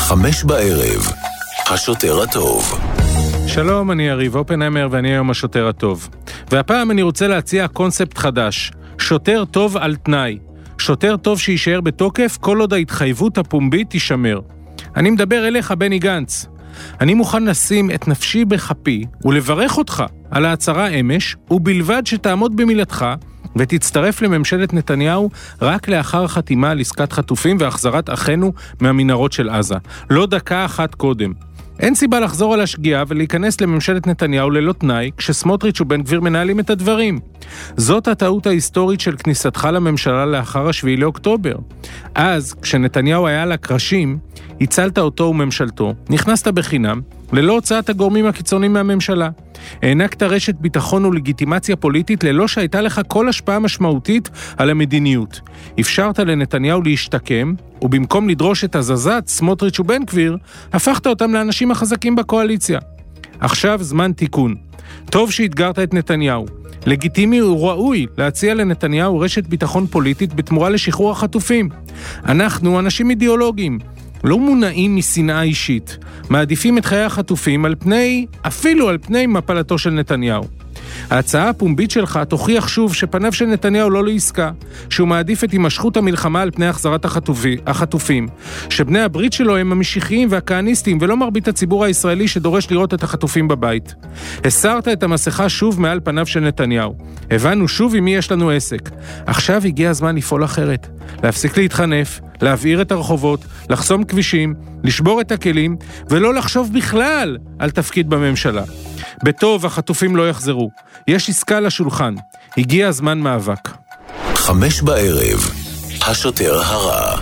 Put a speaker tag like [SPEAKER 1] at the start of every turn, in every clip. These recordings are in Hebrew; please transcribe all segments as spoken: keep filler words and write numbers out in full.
[SPEAKER 1] חמש בערב, השוטר הטוב.
[SPEAKER 2] שלום, אני יריב אופנהיימר ואני היום השוטר הטוב. והפעם אני רוצה להציע קונספט חדש, שוטר טוב על תנאי. שוטר טוב שישאר בתוקף כל עוד ההתחייבות הפומבית תישמר. אני מדבר אליך, בני גנץ. אני מוכן לשים את נפשי בחפי ולברך אותך על ההצהרה אמש, ובלבד שתעמוד במילתך ותצטרף לממשלת נתניהו רק לאחר חתימה על עסקת חטופים והחזרת אחינו מהמנהרות של עזה. לא דקה אחת קודם. אין סיבה לחזור על השגיאה ולהיכנס לממשלת נתניהו ללא תנאי, כשסמוטריץ' ובן גביר מנהלים את הדברים. זאת הטעות ההיסטורית של כניסתך לממשלה לאחר השביעי לאוקטובר. אז, כשנתניהו היה על הקרשים, הצלת אותו וממשלתו, נכנסת בחינם, ללא הוצאת הגורמים הקיצוניים מהממשלה. הענקת רשת ביטחון ולגיטימציה פוליטית ללא שהייתה לך כל השפעה משמעותית על המדיניות. אפשרת לנתניהו להשתקם, ובמקום לדרוש את הזזת סמוטריץ' ובן גביר, הפכת אותם לאנשים החזקים בקואליציה. עכשיו זמן תיקון. טוב שהתגרת את נתניהו. לגיטימי וראוי להציע לנתניהו רשת ביטחון פוליטית בתמורה לשחרור החטופים. אנחנו אנשים אידיאולוגיים, לא מונעים משנאה אישית, מעדיפים את חיי החטופים על פני, אפילו על פני מפלתו של נתניהו. ההצעה הפומבית שלך תוכיח שוב שפניו של נתניהו לא לעסקה, שהוא מעדיף את הימשכות המלחמה על פני החזרת החטופי, החטופים, שבני הברית שלו הם המשיחיים והכהניסטים ולא מרבית הציבור הישראלי שדורש לראות את החטופים בבית. הסרת את המסכה שוב מעל פניו של נתניהו. הבנו שוב עם מי יש לנו עסק. עכשיו הגיע הזמן לפעול אחרת, להפסיק להתחנף, להבעיר את הרחובות, לחסום כבישים, לשבור את הכלים ולא לחשוב בכלל על תפקיד בממשלה. בטוב, החטופים לא יחזרו. יש עסקה לשולחן. הגיע הזמן מאבק.
[SPEAKER 1] חמש בערב, השוטר הרע.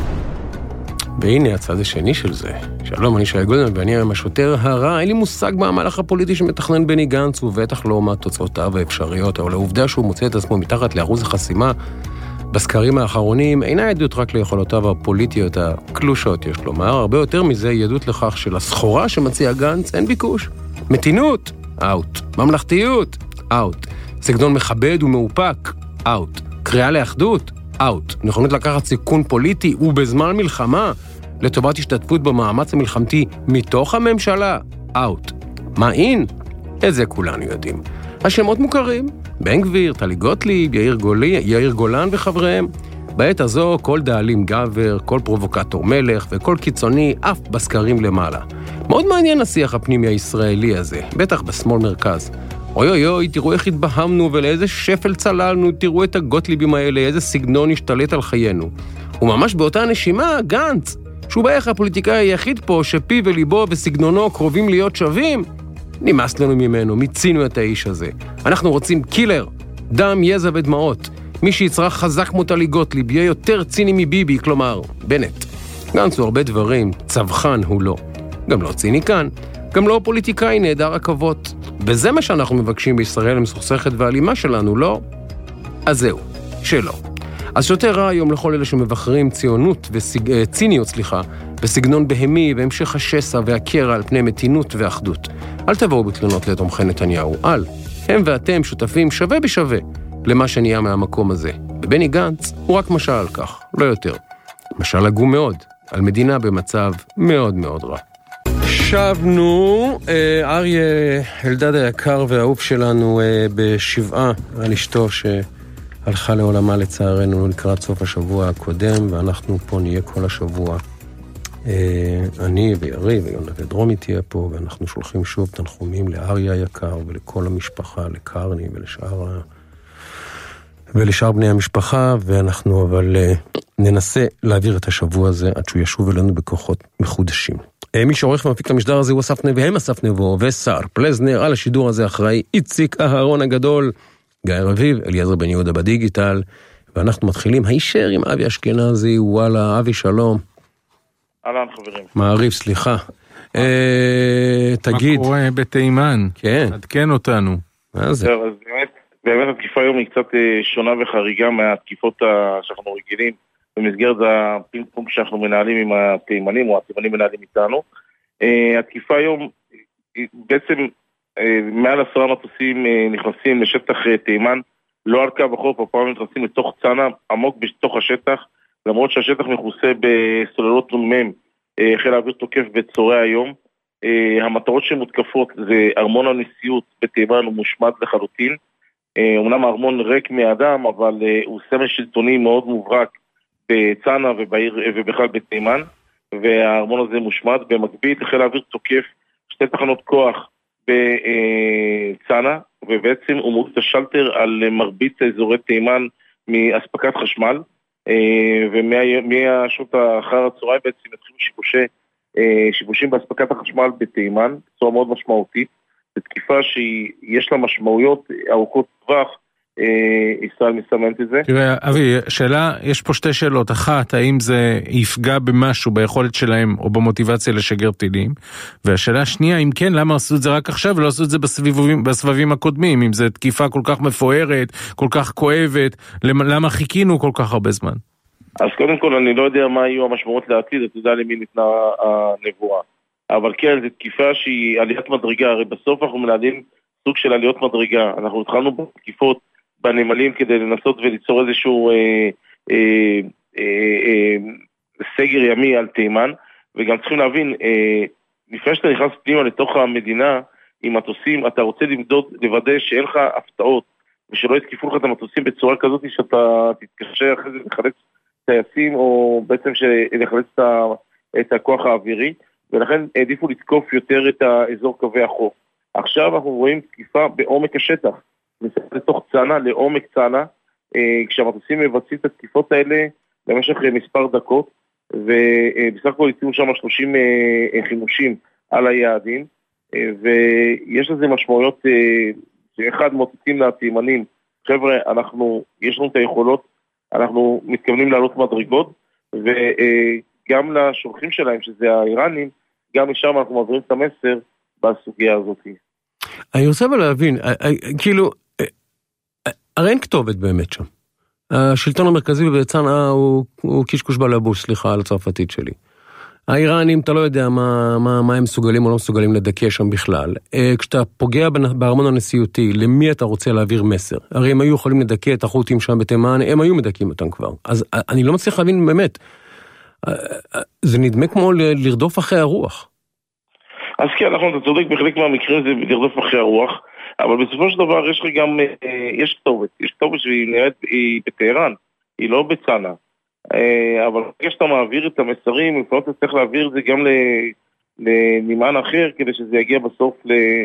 [SPEAKER 3] והנה הצד השני של זה. שלום, אני שי גולדמן ואני היום השוטר הרע. אין לי מושג מהמהלך הפוליטי שמתכנן בני גנץ, ובטח לא מה תוצאותיו האפשריות, אבל העובדה שהוא מוצא את עצמו מתחת לאחוז החסימה בסקרים האחרונים אינה עדות רק ליכולותיו הפוליטיות הקלושות, יש לומר. הרבה יותר מזה היא עדות לכך שלסחורה שמציע גנץ אין ביקוש. מתינות, אאוט. ממלכתיות, אאוט. סגנון מכבד ומאופק, אאוט. קריאה לאחדות, אאוט. נכונות לקחת סיכון פוליטי ובזמן מלחמה לטובת השתתפות במאמץ המלחמתי מתוך הממשלה, אאוט. מה אין? את זה כולנו יודעים. השמות מוכרים, בן גביר, טלי גוטליב, יאיר, גולי, יאיר גולן וחבריהם. בעת הזו כל דאלים גבר, כל פרובוקטור מלך וכל קיצוני אף בסקרים למעלה. מאוד מעניין השיח הפנימי הישראלי הזה, בטח בשמאל מרכז. אוי אוי אוי, תראו איך התבהמנו ולאיזה שפל צללנו, תראו את הגוטליבים האלה, איזה סגנון השתלט על חיינו. וממש באותה נשימה, גנץ, שהוא בערך הפוליטיקאי היחיד פה שפי וליבו וסגנונו קרובים להיות שווים, נמאס לנו ממנו, מיצינו את האיש הזה. אנחנו רוצים קילר, דם, יזע ודמעות. מי שיצרח חזק כמו טלי גוטליב יהיה יותר ציני מביבי, כלומר, בנט. גנץ הוא הרבה דברים, צווחן הוא לא. גם לא ציניקן, גם לא פוליטיקאי נהדר עכבות. וזה מה שאנחנו מבקשים בישראל המסוכסכת והאלימה שלנו, לא? אז זהו, שלא. אז שוטר רע היום לכל אלה שמבחרים ציונות וסג... ציניות, סליחה, בסגנון בהמי והמשך השסע והקרע על פני מתינות ואחדות. אל תבואו בתלונות לתומכי נתניהו, אל. הם ואתם שותפים שווה בשווה למה שנהיה מהמקום הזה. ובני גנץ הוא רק משל על כך, לא יותר. משל עגום מאוד, על מדינה במצב מאוד מאוד רע. שבנו, אריה אלדד היקר והאהוב שלנו בשבעה על אשתו שהלכה לעולמה לצערנו לקראת סוף השבוע הקודם, ואנחנו פה נהיה כל השבוע. אני וירי ויונה ודרומי תהיה פה, ואנחנו שולחים שוב תנחומים לאריה היקר ולכל המשפחה, לקרני ולשאר ה... ולשאר בני המשפחה, ואנחנו אבל ננסה להעביר את השבוע הזה עד שהוא ישוב אלינו בכוחות מחודשים. מי שעורך ומפיק המשדר הזה הוא אסף נבו, והם אסף נבו ושר פלזנר. על השידור הזה אחראי איציק אהרון הגדול, גיא רביב, אליעזר בן יהודה בדיגיטל, ואנחנו מתחילים הישר עם אבי אשכנזי. וואלה, אבי שלום.
[SPEAKER 4] אהלן חברים.
[SPEAKER 3] מעריף, סליחה. תגיד.
[SPEAKER 2] מה קורה בתימן?
[SPEAKER 3] כן.
[SPEAKER 2] עדכן אותנו.
[SPEAKER 3] מה זה?
[SPEAKER 4] אז באמת, באמת התקיפה היום היא קצת שונה וחריגה מהתקיפות שאנחנו רגילים, במסגרת הפינג פונג שאנחנו מנהלים עם התימנים, או התימנים מנהלים איתנו. התקיפה היום, בעצם מעל עשרה מטוסים נכנסים לשטח תימן, לא על קו החוף, הפעם נכנסים לתוך צנע עמוק בתוך השטח, למרות שהשטח מכוסה בסוללות נ"מ חיל האוויר תוקף בצהרי היום. המטרות שמותקפות זה ארמון הנשיאות בתימן, הוא מושמד לחלוטין. אומנם הארמון ריק מאדם, אבל הוא סמל שלטוני מאוד מוברק בצנע ובעיר, ובכלל בתימן, והארמון הזה מושמד. במקביל חיל האוויר תוקף שתי תחנות כוח בצנע, ובעצם הוא מוריד את השלטר על מרבית אזורי תימן מאספקת חשמל, ומהשעות אחר הצהריים בעצם התחילו שיבושי, שיבושים באספקת החשמל בתימן, בצורה מאוד משמעותית. זו תקיפה שיש לה משמעויות ארוכות טווח, ישראל מסמנת את זה.
[SPEAKER 2] תראה, אבי, שאלה, יש פה שתי שאלות. אחת, האם זה יפגע במשהו ביכולת שלהם או במוטיבציה לשגר טילים? והשאלה השנייה, אם כן, למה עשו את זה רק עכשיו ולא עשו את זה בסבבים, בסבבים הקודמים? אם זו תקיפה כל כך מפוארת, כל כך כואבת, למה חיכינו כל כך הרבה זמן?
[SPEAKER 4] אז קודם כל, אני לא יודע מה יהיו המשמעות לעתיד, אתה יודע למי ניתנה הנבואה. אבל כן, זו תקיפה שהיא עליית מדרגה, הרי בסוף אנחנו מנהלים סוג של עליות מדרגה. אנחנו התחלנו בתקיפות בנמלים כדי לנסות וליצור איזשהו אה, אה, אה, אה, סגר ימי על תימן, וגם צריכים להבין, אה, לפני שאתה נכנס פנימה לתוך המדינה עם מטוסים, אתה רוצה למדוד, לוודא שאין לך הפתעות, ושלא יתקיפו לך את המטוסים בצורה כזאת שאתה תתקשה אחרי זה לחלץ טייסים, או בעצם לחלץ את, את הכוח האווירי, ולכן העדיפו לתקוף יותר את האזור קווי החוף. עכשיו אנחנו רואים תקיפה בעומק השטח, לתוך צנע, לעומק צנע, כשהמטוסים מבצעים את התקיפות האלה במשך מספר דקות, ובסך הכל יצאו שם שלושים חימושים על היעדים, ויש לזה משמעויות שאחד מוטטים לתימנים, חבר'ה, אנחנו, יש לנו את היכולות, אנחנו מתכוונים לעלות מדרגות, וגם לשולחים שלהם, שזה האיראנים, גם משם אנחנו מעבירים את המסר בסוגיה הזאת.
[SPEAKER 3] אני רוצה להבין, כאילו, הרי אין כתובת באמת שם. השלטון המרכזי בצנעה הוא, הוא קשקוש בלבוש, סליחה על הצרפתית שלי. האיראנים, אתה לא יודע מה, מה, מה הם מסוגלים או לא מסוגלים לדכא שם בכלל. כשאתה פוגע בארמון הנשיאותי, למי אתה רוצה להעביר מסר? הרי הם היו יכולים לדכא את החות'ים שם בתימן, הם היו מדכאים אותם כבר. אז אני לא מצליח להבין באמת. זה נדמה כמו לרדוף אחרי הרוח.
[SPEAKER 4] אז כן, נכון, אתה צודק, בחלק מהמקרים זה לרדוף אחרי הרוח, אבל בסופו של דבר יש לך גם, יש כתובת, יש כתובת שהיא נראית, היא בטהרן, היא לא בצנע, אבל כשאתה מעביר את המסרים, לפעמים אתה צריך להעביר את זה גם לנמען אחר, כדי שזה יגיע בסוף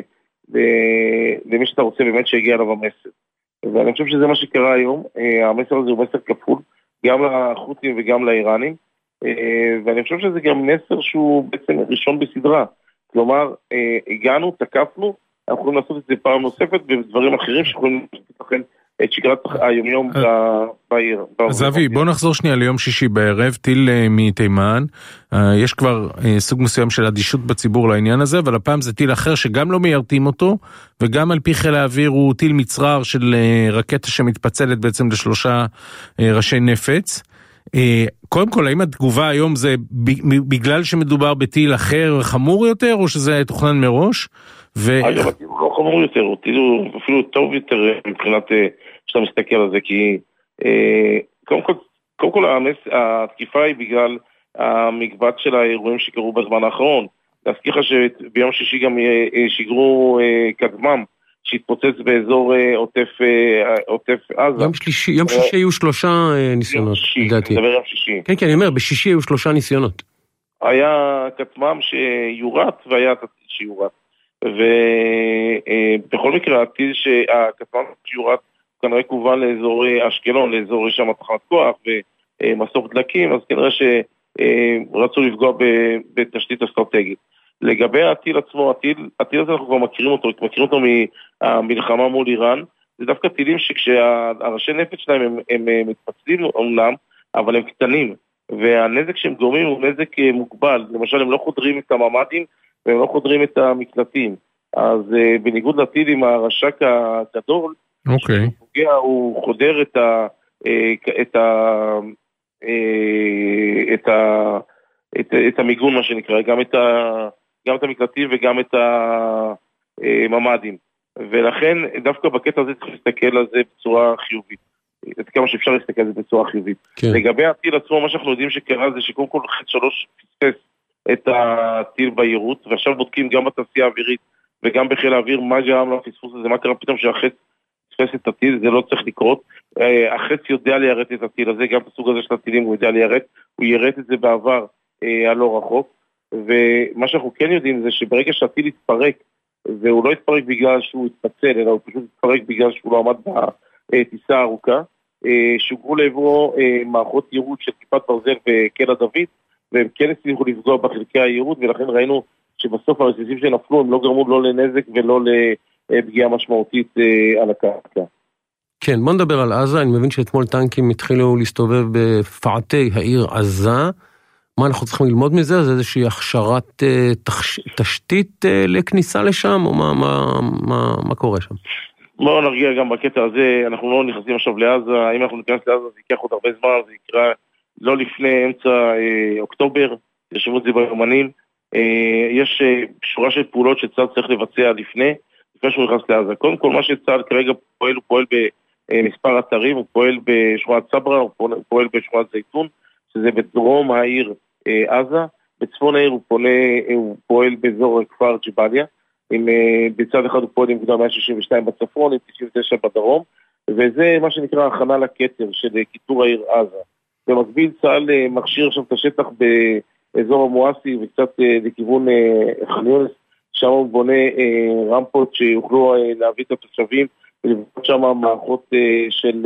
[SPEAKER 4] למי שאתה רוצה באמת שיגיע עליו המסר. ואני חושב שזה מה שקרה היום, המסר הזה הוא מסר כפול, גם לחות'ים וגם לאיראנים, ואני חושב שזה גם מסר שהוא בעצם ראשון בסדרה. כלומר, הגענו, תקפנו, אנחנו יכולים לעשות את זה פעם נוספת בדברים אחרים שיכולים לתכן את שגרת היומיום בעיר.
[SPEAKER 2] אז אבי, בוא נחזור שנייה ליום שישי בערב, טיל מתימן, יש כבר סוג מסוים של אדישות בציבור לעניין הזה, אבל הפעם זה טיל אחר שגם לא מיירטים אותו, וגם על פי חיל האוויר הוא טיל מצרר של רקטה שמתפצלת בעצם לשלושה ראשי נפץ. קודם כל, האם התגובה היום זה בגלל שמדובר בטיל אחר חמור יותר, או שזה תוכנן מראש?
[SPEAKER 4] אגב, הטיל לא חמור יותר, הוא טיל אפילו טוב יותר מבחינת שאתה מסתכל על זה, כי קודם כל, קודם כל התקיפה היא בגלל המגבט של האירועים שקרו בזמן האחרון. להזכיר לך שביום שישי גם שיגרו כדמם, שהתפוצץ באזור עוטף, עוטף עזה.
[SPEAKER 3] יום שלישי, יום שישי היו שלושה ניסיונות, לדעתי.
[SPEAKER 4] נדבר יום שישי.
[SPEAKER 3] כן, כן, אני אומר, בשישי היו שלושה ניסיונות.
[SPEAKER 4] היה כתמם שיורט, והיה שיורט. ובכל מקרה, הטיל שהכתמם שיורט, כנראה כוון לאזור אשקלון, לאזור שם תחנת כוח, ומסוף דלקים, אז כנראה שרצו לפגוע בתשתית אסטרטגית. לגבי הטיל עצמו, הטיל, הטיל הזה אנחנו כבר מכירים אותו, מכירים אותו מהמלחמה מול איראן, זה דווקא טילים שכשהראשי נפץ שלהם הם, הם, הם מתפצלים אומנם, אבל הם קטנים, והנזק שהם גורמים הוא נזק מוגבל, למשל הם לא חודרים את הממ"דים, והם לא חודרים את המקלטים, אז בניגוד לטיל עם הרשק הגדול,
[SPEAKER 2] אוקיי.
[SPEAKER 4] שהוא פוגע, הוא חודר את ה... את ה... את ה... את, את המיגון מה שנקרא, גם את, ה, גם את המקלטים וגם את הממ"דים. ולכן דווקא בקטע הזה צריך להסתכל על זה בצורה חיובית. את כמה שאפשר להסתכל על זה בצורה חיובית. כן. לגבי הטיל עצמו, מה שאנחנו יודעים שקרה זה שקודם כל חץ שלוש פספס את הטיל ביירוט, ועכשיו בודקים גם בתעשייה האווירית וגם בחיל האוויר מה גרם לפספוס הזה, מה קרה פתאום שהחץ תפס את הטיל, זה לא צריך לקרות. החץ יודע ליירט את הטיל הזה, גם בסוג הזה של הטילים הוא יודע ליירט, הוא יירט את זה בעבר הלא רחוק, ומה שאנחנו כן יודעים זה שברגע שהטיל יתפרק, והוא לא יתפרק בגלל שהוא יתפצל, אלא הוא פשוט יתפרק בגלל שהוא לא עמד בטיסה הארוכה, שוגרו לעברו מערכות יירוט של כיפת ברזל וקלע דוד, והם כן הצליחו לפגוע בחלקי היירוט, ולכן ראינו שבסוף הרסיסים שנפלו הם לא גרמו לא לנזק ולא לפגיעה משמעותית על הקרקע.
[SPEAKER 3] כן, בוא נדבר על עזה. אני מבין שאתמול טנקים התחילו להסתובב בפאתי העיר עזה. מה אנחנו צריכים ללמוד מזה? זה איזושהי הכשרת תש... תשתית לכניסה לשם, או מה, מה, מה, מה קורה שם?
[SPEAKER 4] בואו נרגיע גם בקטע הזה, אנחנו לא נכנסים עכשיו לעזה, אם אנחנו ניכנס לעזה זה ייקח עוד הרבה זמן, זה יקרה לא לפני אמצע אה, אוקטובר, ישבו את זה ביומנים, אה, יש אה, שורה של פעולות שצה"ל צריך לבצע לפני, לפני שהוא נכנס לעזה. קודם כל מה שצה"ל כרגע פועל, הוא פועל במספר אתרים, הוא פועל בשכונת סברה, הוא פועל, הוא פועל בשכונת זיתון, שזה בדרום העיר אה, עזה, בצפון העיר הוא, פונה, אה, הוא פועל באזור כפר ג'באליה, עם, בצד אחד הוא פועל עם גדול מאה שישים ושתיים בצפון, עם תשעים ותשע בדרום, וזה מה שנקרא הכנה לקטר של קיטור העיר עזה. במקביל צה"ל מכשיר עכשיו את השטח באזור המואסי וקצת לכיוון ח'אן יונס, שם הוא בונה רמפות שיוכלו להביא את התושבים ולבנות שם מערכות של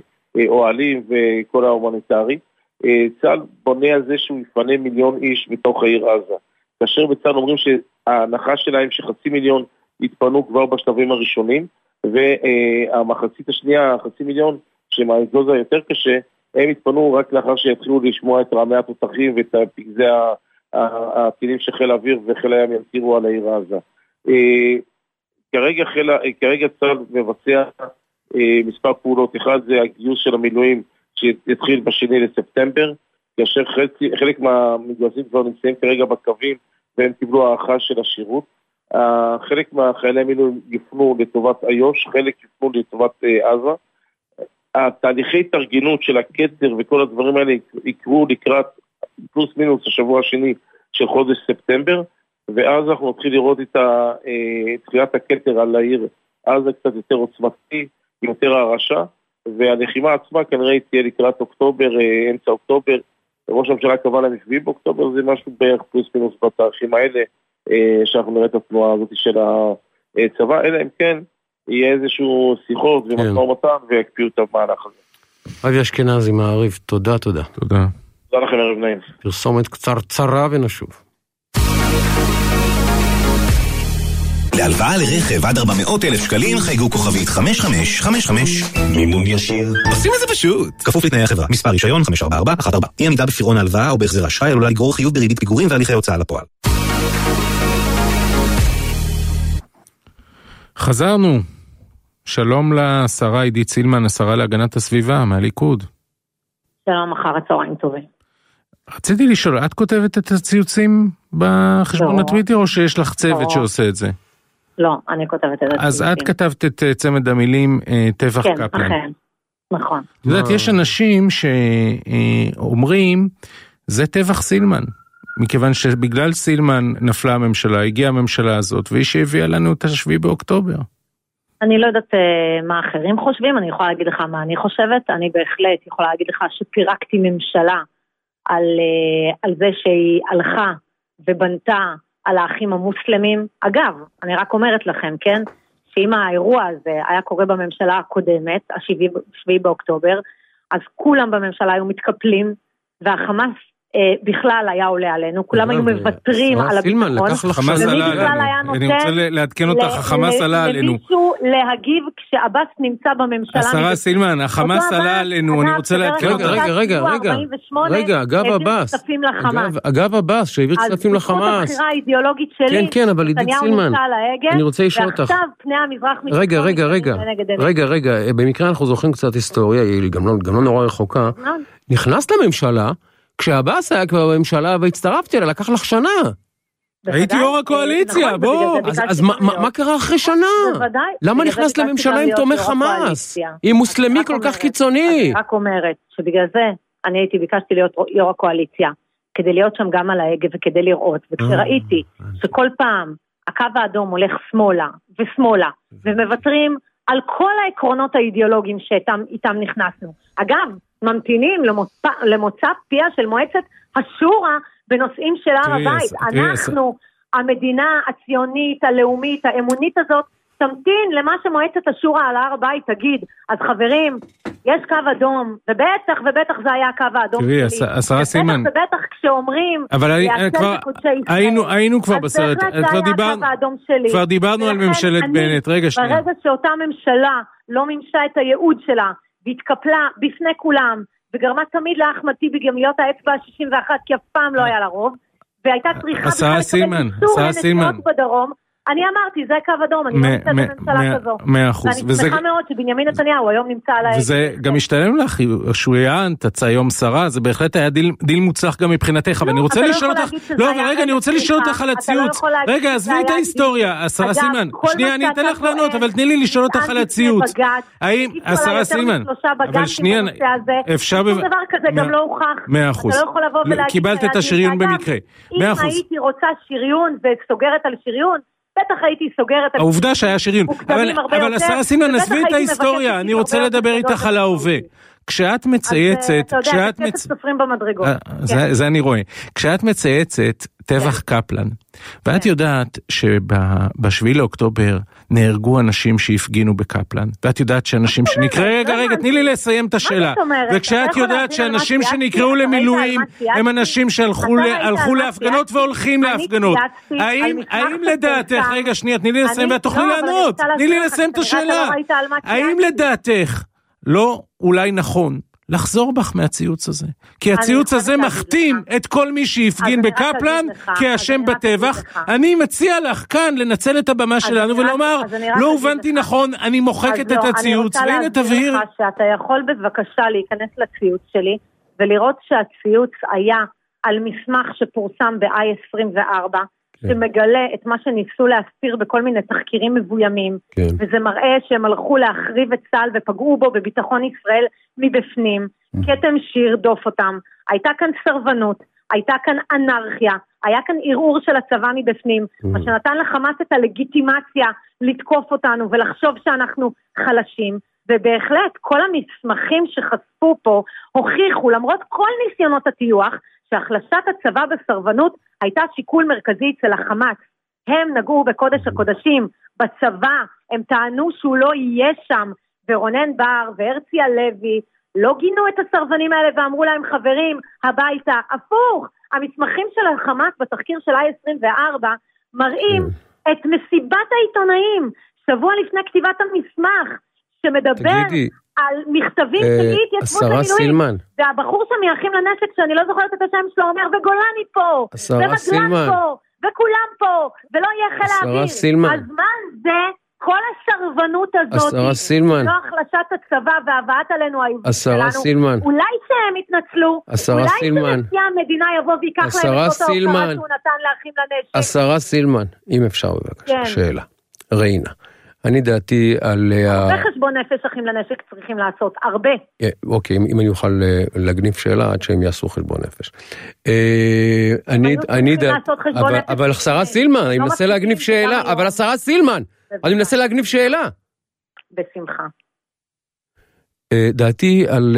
[SPEAKER 4] אוהלים וכל ההומניטרי. צה"ל בונה על זה שהוא יפנה מיליון איש מתוך העיר עזה. כאשר בצה"ל אומרים שההנחה שלהם שחצי מיליון יתפנו כבר בשלבים הראשונים, והמחצית השנייה, חצי מיליון, שמהאזור יותר קשה, הם יתפנו רק לאחר שיתחילו לשמוע את רעמי התותחים ואת פגזי הטילים שחיל האוויר וחיל הים ימטירו על העיר עזה. כרגע, כרגע צה"ל מבצע מספר פעולות. אחד זה הגיוס של המילואים שיתחיל בשני לספטמבר, כאשר חלק מהמתגייסים כבר נמצאים כרגע בקווים והם קיבלו הערכה של השירות. חלק מהחיילי המילואים יפנו לטובת איו"ש, חלק יפנו לטובת עזה. התהליכי התארגנות של הקטר וכל הדברים האלה יקרו לקראת פלוס מינוס השבוע השני של חודש ספטמבר, ואז אנחנו נתחיל לראות את תחילת הקטר על העיר עזה קצת יותר עוצמתי, יותר הרעשה, והלחימה עצמה כנראה תהיה לקראת אוקטובר, אמצע אוקטובר. ראש הממשלה קבע להם שביעי באוקטובר, זה משהו בערך פלוס מינוס בתאריכים האלה, שאנחנו נראה את התנועה הזאת של הצבא, אלא אם כן יהיה איזשהו שיחות ומשא ומתן ויקפיאו את המהלך הזה.
[SPEAKER 3] אבי אשכנזי, מעריב, תודה, תודה.
[SPEAKER 2] תודה.
[SPEAKER 4] תודה לכם, ערב נעים.
[SPEAKER 3] פרסומת קצרצרה ונשוב.
[SPEAKER 5] להלוואה לרכב עד ארבע מאות אלף שקלים חייגו כוכבית חמש חמש חמש חמש. מימון ישיר. עושים את זה פשוט. כפוף לתנאי החברה. מספר רישיון חמש ארבע ארבע אחת ארבע. אי עמידה בפירעון ההלוואה או בהחזר אשראי עלולה לגרור חיוב בריבית פיגורים והליכי הוצאה לפועל.
[SPEAKER 2] חזרנו. שלום לשרה עידית סילמן, השרה להגנת הסביבה, מהליכוד.
[SPEAKER 6] שלום, אחר הצהריים טובים.
[SPEAKER 2] רציתי לשאול, את כותבת את הציוצים בחשבון
[SPEAKER 6] לא.
[SPEAKER 2] הטוויטר, או שיש לך צוות
[SPEAKER 6] לא.
[SPEAKER 2] שעושה את זה?
[SPEAKER 6] לא, אני כותבת את הציוצים.
[SPEAKER 2] אז את כתבת את צמד המילים טבח
[SPEAKER 6] כן,
[SPEAKER 2] קפלן.
[SPEAKER 6] כן, אכן. נכון.
[SPEAKER 2] את יודעת, יש אנשים שאומרים, זה טבח סילמן. מכיוון שבגלל סילמן נפלה הממשלה, הגיעה הממשלה הזאת, והיא שהביאה לנו את השביעי באוקטובר.
[SPEAKER 6] אני לא יודעת מה אחרים חושבים, אני יכולה להגיד לך מה אני חושבת, אני בהחלט יכולה להגיד לך שפירקתי ממשלה על, על זה שהיא הלכה ובנתה על האחים המוסלמים. אגב, אני רק אומרת לכם, כן, שאם האירוע הזה היה קורה בממשלה הקודמת, השביעי באוקטובר, אז כולם בממשלה היו מתקפלים, והחמאס בכלל היה עולה עלינו, כולם היו מבטרים על הביטחון,
[SPEAKER 2] חמאס עלה עלינו, אני רוצה לעדכן אותך, החמאס עלה עלינו.
[SPEAKER 6] למישהו להגיב כשאבס נמצא בממשלה.
[SPEAKER 2] השרה סילמן, החמאס עלה עלינו, אני רוצה לעדכן אותך.
[SPEAKER 3] רגע, רגע, רגע, רגע, אגב אבס, אגב אבס, שהעביר כספים לחמאס.
[SPEAKER 6] אז בזכות הבחירה האידיאולוגית שלי,
[SPEAKER 3] כן, כן, אבל עידית סילמן, אני רוצה לשאול אותך.
[SPEAKER 6] ועכשיו פני המזרח מתחום.
[SPEAKER 3] רגע, רגע, רגע, רגע, רגע, במקרה אנחנו זוכרים קצת היסטוריה, היא גם לא נורא רחוקה. נכנס לממשלה, כשהבאס היה כבר בממשלה והצטרפתי אליה, לקח לך שנה.
[SPEAKER 2] הייתי יו"ר הקואליציה, בוא.
[SPEAKER 3] אז מה קרא אחרי שנה? למה נכנס לממשלה עם תומך חמאס? עם מוסלמי כל כך קיצוני?
[SPEAKER 6] אני רק אומרת שבגלל זה אני הייתי ביקשתי להיות יו"ר הקואליציה. כדי להיות שם גם על ההגה וכדי לראות, וכשראיתי שכל פעם הקו האדום הולך שמאלה ושמאלה, ומוותרים על כל העקרונות האידיאולוגיים שאיתם נכנסנו. אגב, ממתינים למוצא, למוצא פיה של מועצת השורה בנושאים של הר הבית. אנחנו, המדינה הציונית, הלאומית, האמונית הזאת, תמתין למה שמועצת השורה על הר הבית תגיד. אז חברים, יש קו אדום, ובטח ובטח זה היה הקו האדום שלי.
[SPEAKER 2] תראי, השרה סימן.
[SPEAKER 6] ובטח ובטח כשאומרים,
[SPEAKER 2] אבל היינו כבר בסרט, כבר דיברנו על ממשלת בנט, רגע שנייה.
[SPEAKER 6] ברגע שאותה ממשלה לא מימשה את הייעוד שלה, והתקפלה בפני כולם, וגרמה תמיד לאחמד טיבי גם להיות האצבע ה-שישים ואחת, כי אף פעם לא היה לרוב, והייתה צריכה
[SPEAKER 2] השרה סימן, השרה סימן.
[SPEAKER 6] בדרום, אני אמרתי, זה קו אדום, אני לא נמצאת בממשלה כזו.
[SPEAKER 2] מאה אחוז.
[SPEAKER 6] ואני שמחה מאוד שבנימין נתניהו היום נמצא על ההגה.
[SPEAKER 2] וזה גם משתלם לך, שוליה, תצא היום שרה, זה בהחלט היה דיל מוצלח גם מבחינתך, אבל אני רוצה לשאול אותך, לא, אבל רגע, אני רוצה לשאול אותך על הציוץ. רגע, עזבי את ההיסטוריה, השרה סימן, שנייה, אני אתן לך לענות, אבל תני לי לשאול אותך על הציוץ. האם, השרה סימן, אבל שנייה, אפשר...
[SPEAKER 6] שום דבר כזה גם לא הוכח.
[SPEAKER 2] מאה אחוז. קיבלת את השריון במקרה. מאה אחוז.
[SPEAKER 6] אם הייתי רוצה שריון וסוגרת על שריון, בטח הייתי סוגרת...
[SPEAKER 2] העובדה שהיה שריון, אבל השרה סימן, עזבי את ההיסטוריה, אני רוצה לדבר איתך על ההווה. כשאת מצייצת...
[SPEAKER 6] אתה יודע, כסף סופרים במדרגות.
[SPEAKER 2] זה אני רואה. כשאת מצייצת טבח קפלן, ואת יודעת שבשביעי לאוקטובר נהרגו אנשים שהפגינו בקפלן, ואת יודעת שאנשים שנקראו... רגע, רגע, תני לי לסיים את השאלה. וכשאת יודעת שאנשים שנקראו למילואים, הם אנשים שהלכו להפגנות והולכים להפגנות. האם לדעתך... רגע, שנייה, תני לי לסיים ואת תוכלי לענות. תני לי לסיים את השאלה. האם לדעתך לא אולי נכון לחזור בך מהציוץ הזה? כי הציוץ הזה מחתים את כל מי שהפגין בקפלן כאשם בטבח. אני מציע לך כאן לנצל את הבמה שלנו ולומר, לא הובנתי נכון, אני מוחקת את הציוץ, והנה תבהיר.
[SPEAKER 6] שאתה יכול בבקשה להיכנס לציוץ שלי, ולראות שהציוץ היה על מסמך שפורסם ב-איי עשרים וארבע, שמגלה את מה שניסו להסתיר בכל מיני תחקירים מבוימים, כן. וזה מראה שהם הלכו להחריב את צה"ל ופגעו בו בביטחון ישראל מבפנים, כתם שירדוף אותם, הייתה כאן סרבנות, הייתה כאן אנרכיה, היה כאן ערעור של הצבא מבפנים, מה שנתן לחמאס את הלגיטימציה לתקוף אותנו ולחשוב שאנחנו חלשים, ובהחלט כל המסמכים שחשפו פה הוכיחו, למרות כל ניסיונות הטיוח, שהחלשת הצבא בסרבנות הייתה שיקול מרכזי אצל החמאס. הם נגעו בקודש הקודשים, בצבא, הם טענו שהוא לא יהיה שם, ורונן בר והרצי הלוי לא גינו את הסרבנים האלה ואמרו להם חברים הביתה. הפוך, המסמכים של החמאס בתחקיר של איי עשרים וארבע מראים את מסיבת העיתונאים, שבוע לפני כתיבת המסמך, שמדבר
[SPEAKER 3] תגידי,
[SPEAKER 6] על מכתבים
[SPEAKER 3] אה,
[SPEAKER 6] שלי התייצבות למילואים. והבחור שמייחים לנשק, שאני לא זוכרת את השם שלו, אומר, וגולני פה, ומגלן פה, וכולם פה, ולא יהיה חיל האוויר. אז מה זה כל הסרבנות הזאת,
[SPEAKER 3] השרה סילמן,
[SPEAKER 6] לא החלשת הצבא והבאת עלינו האיבות
[SPEAKER 3] שלנו, סילמן,
[SPEAKER 6] אולי שהם יתנצלו, אולי שנשיא המדינה יבוא ויקח להם את אותו הוקרה שהוא נתן לאחים לנשק.
[SPEAKER 3] השרה סילמן, אם אפשר בבקשה, כן. שאלה, ריינה. אני דעתי על...
[SPEAKER 6] הרבה חשבון נפש אחים לנשק צריכים לעשות, הרבה.
[SPEAKER 3] אוקיי, אם אני אוכל להגניב שאלה עד שהם יעשו חשבון נפש. אני דעתי... אבל השרה סילמן, אני מנסה להגניב שאלה, אבל השרה סילמן, אני מנסה להגניב שאלה.
[SPEAKER 6] בשמחה.
[SPEAKER 3] דעתי על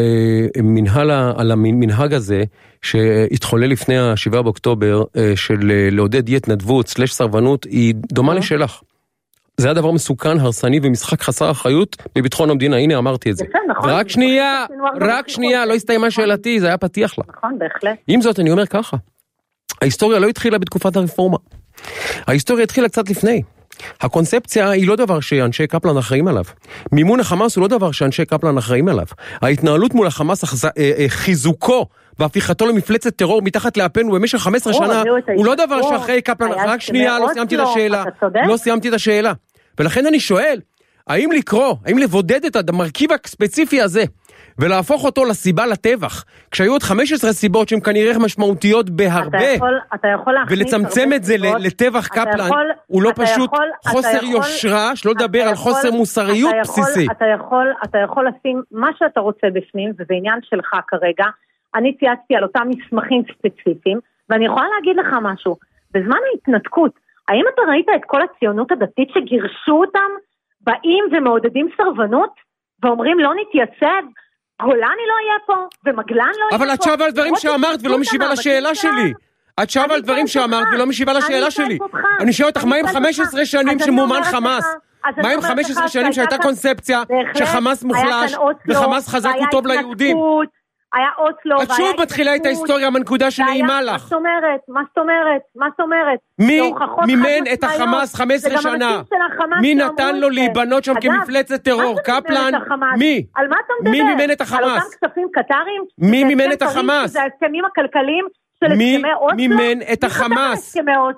[SPEAKER 3] המנהג הזה, שהתחולל לפני השבעה באוקטובר, של לעודד התנדבות, סלש סרבנות, היא דומה לשלך. זה היה דבר מסוכן, הרסני ומשחק חסר אחריות בביטחון המדינה, הנה אמרתי את זה. רק שנייה, רק שנייה, לא הסתיימה שאלתי, זה היה פתיח לה.
[SPEAKER 6] נכון, בהחלט.
[SPEAKER 3] עם זאת, אני אומר ככה, ההיסטוריה לא התחילה בתקופת הרפורמה. ההיסטוריה התחילה קצת לפני. הקונספציה היא לא דבר שאנשי קפלן אחראים עליו. מימון החמאס הוא לא דבר שאנשי קפלן אחראים עליו. ההתנהלות מול החמאס, חיזוקו והפיכתו למפלצת טרור מתחת לאפנו במשך חמש עשרה שנה, הוא לא דבר שאחרי קפלן, רק שנייה, לא סיימתי את השאלה. לא סיימתי את השאלה. ולכן אני שואל, האם לקרוא, האם לבודד את המרכיב הספציפי הזה, ולהפוך אותו לסיבה לטבח, כשהיו עוד חמש עשרה סיבות שהן כנראה משמעותיות בהרבה, ולצמצם את זה לטבח קפלן, הוא לא פשוט חוסר יושרה, שלא לדבר על חוסר מוסריות בסיסי.
[SPEAKER 6] אתה יכול לשים מה שאתה רוצה בפנים, וזה עניין שלך כרגע, אני צייצתי על אותם מסמכים ספציפיים, ואני יכולה להגיד לך משהו, בזמן ההתנתקות, האם אתה ראית את כל הציונות הדתית שגירשו אותם, באים ומעודדים סרבנות, ואומרים לא נתייצב, גולני לא יהיה פה, ומגלן לא יהיה פה.
[SPEAKER 3] אבל את שווה על דברים שאמרת ולא משיבה לשאלה שלי. את שווה על דברים שאמרת ולא משיבה לשאלה שלי. אני שואל אותך, מה עם חמש עשרה שנים שמומן חמאס? מה עם חמש עשרה שנים שהייתה קונספציה שחמאס מוחלש וחמאס חזק הוא טוב ליהודים?
[SPEAKER 6] היה אוסלו.
[SPEAKER 3] את שוב מתחילה את ההיסטוריה מהנקודה שנעימה לך.
[SPEAKER 6] מה זאת אומרת? מה זאת אומרת? מה זאת אומרת?
[SPEAKER 3] מי מימן את החמאס חמש עשרה שנה? מי נתן לו להיבנות שם כמפלצת טרור? קפלן? מי?
[SPEAKER 6] על מה אתה מדבר?
[SPEAKER 3] מי מימן את החמאס?
[SPEAKER 6] על אותם כספים קטרים?
[SPEAKER 3] מי מימן את החמאס?
[SPEAKER 6] זה ההסכמים הכלכליים של
[SPEAKER 3] מי
[SPEAKER 6] הסכמי אוסלו?
[SPEAKER 3] מימן את החמאס?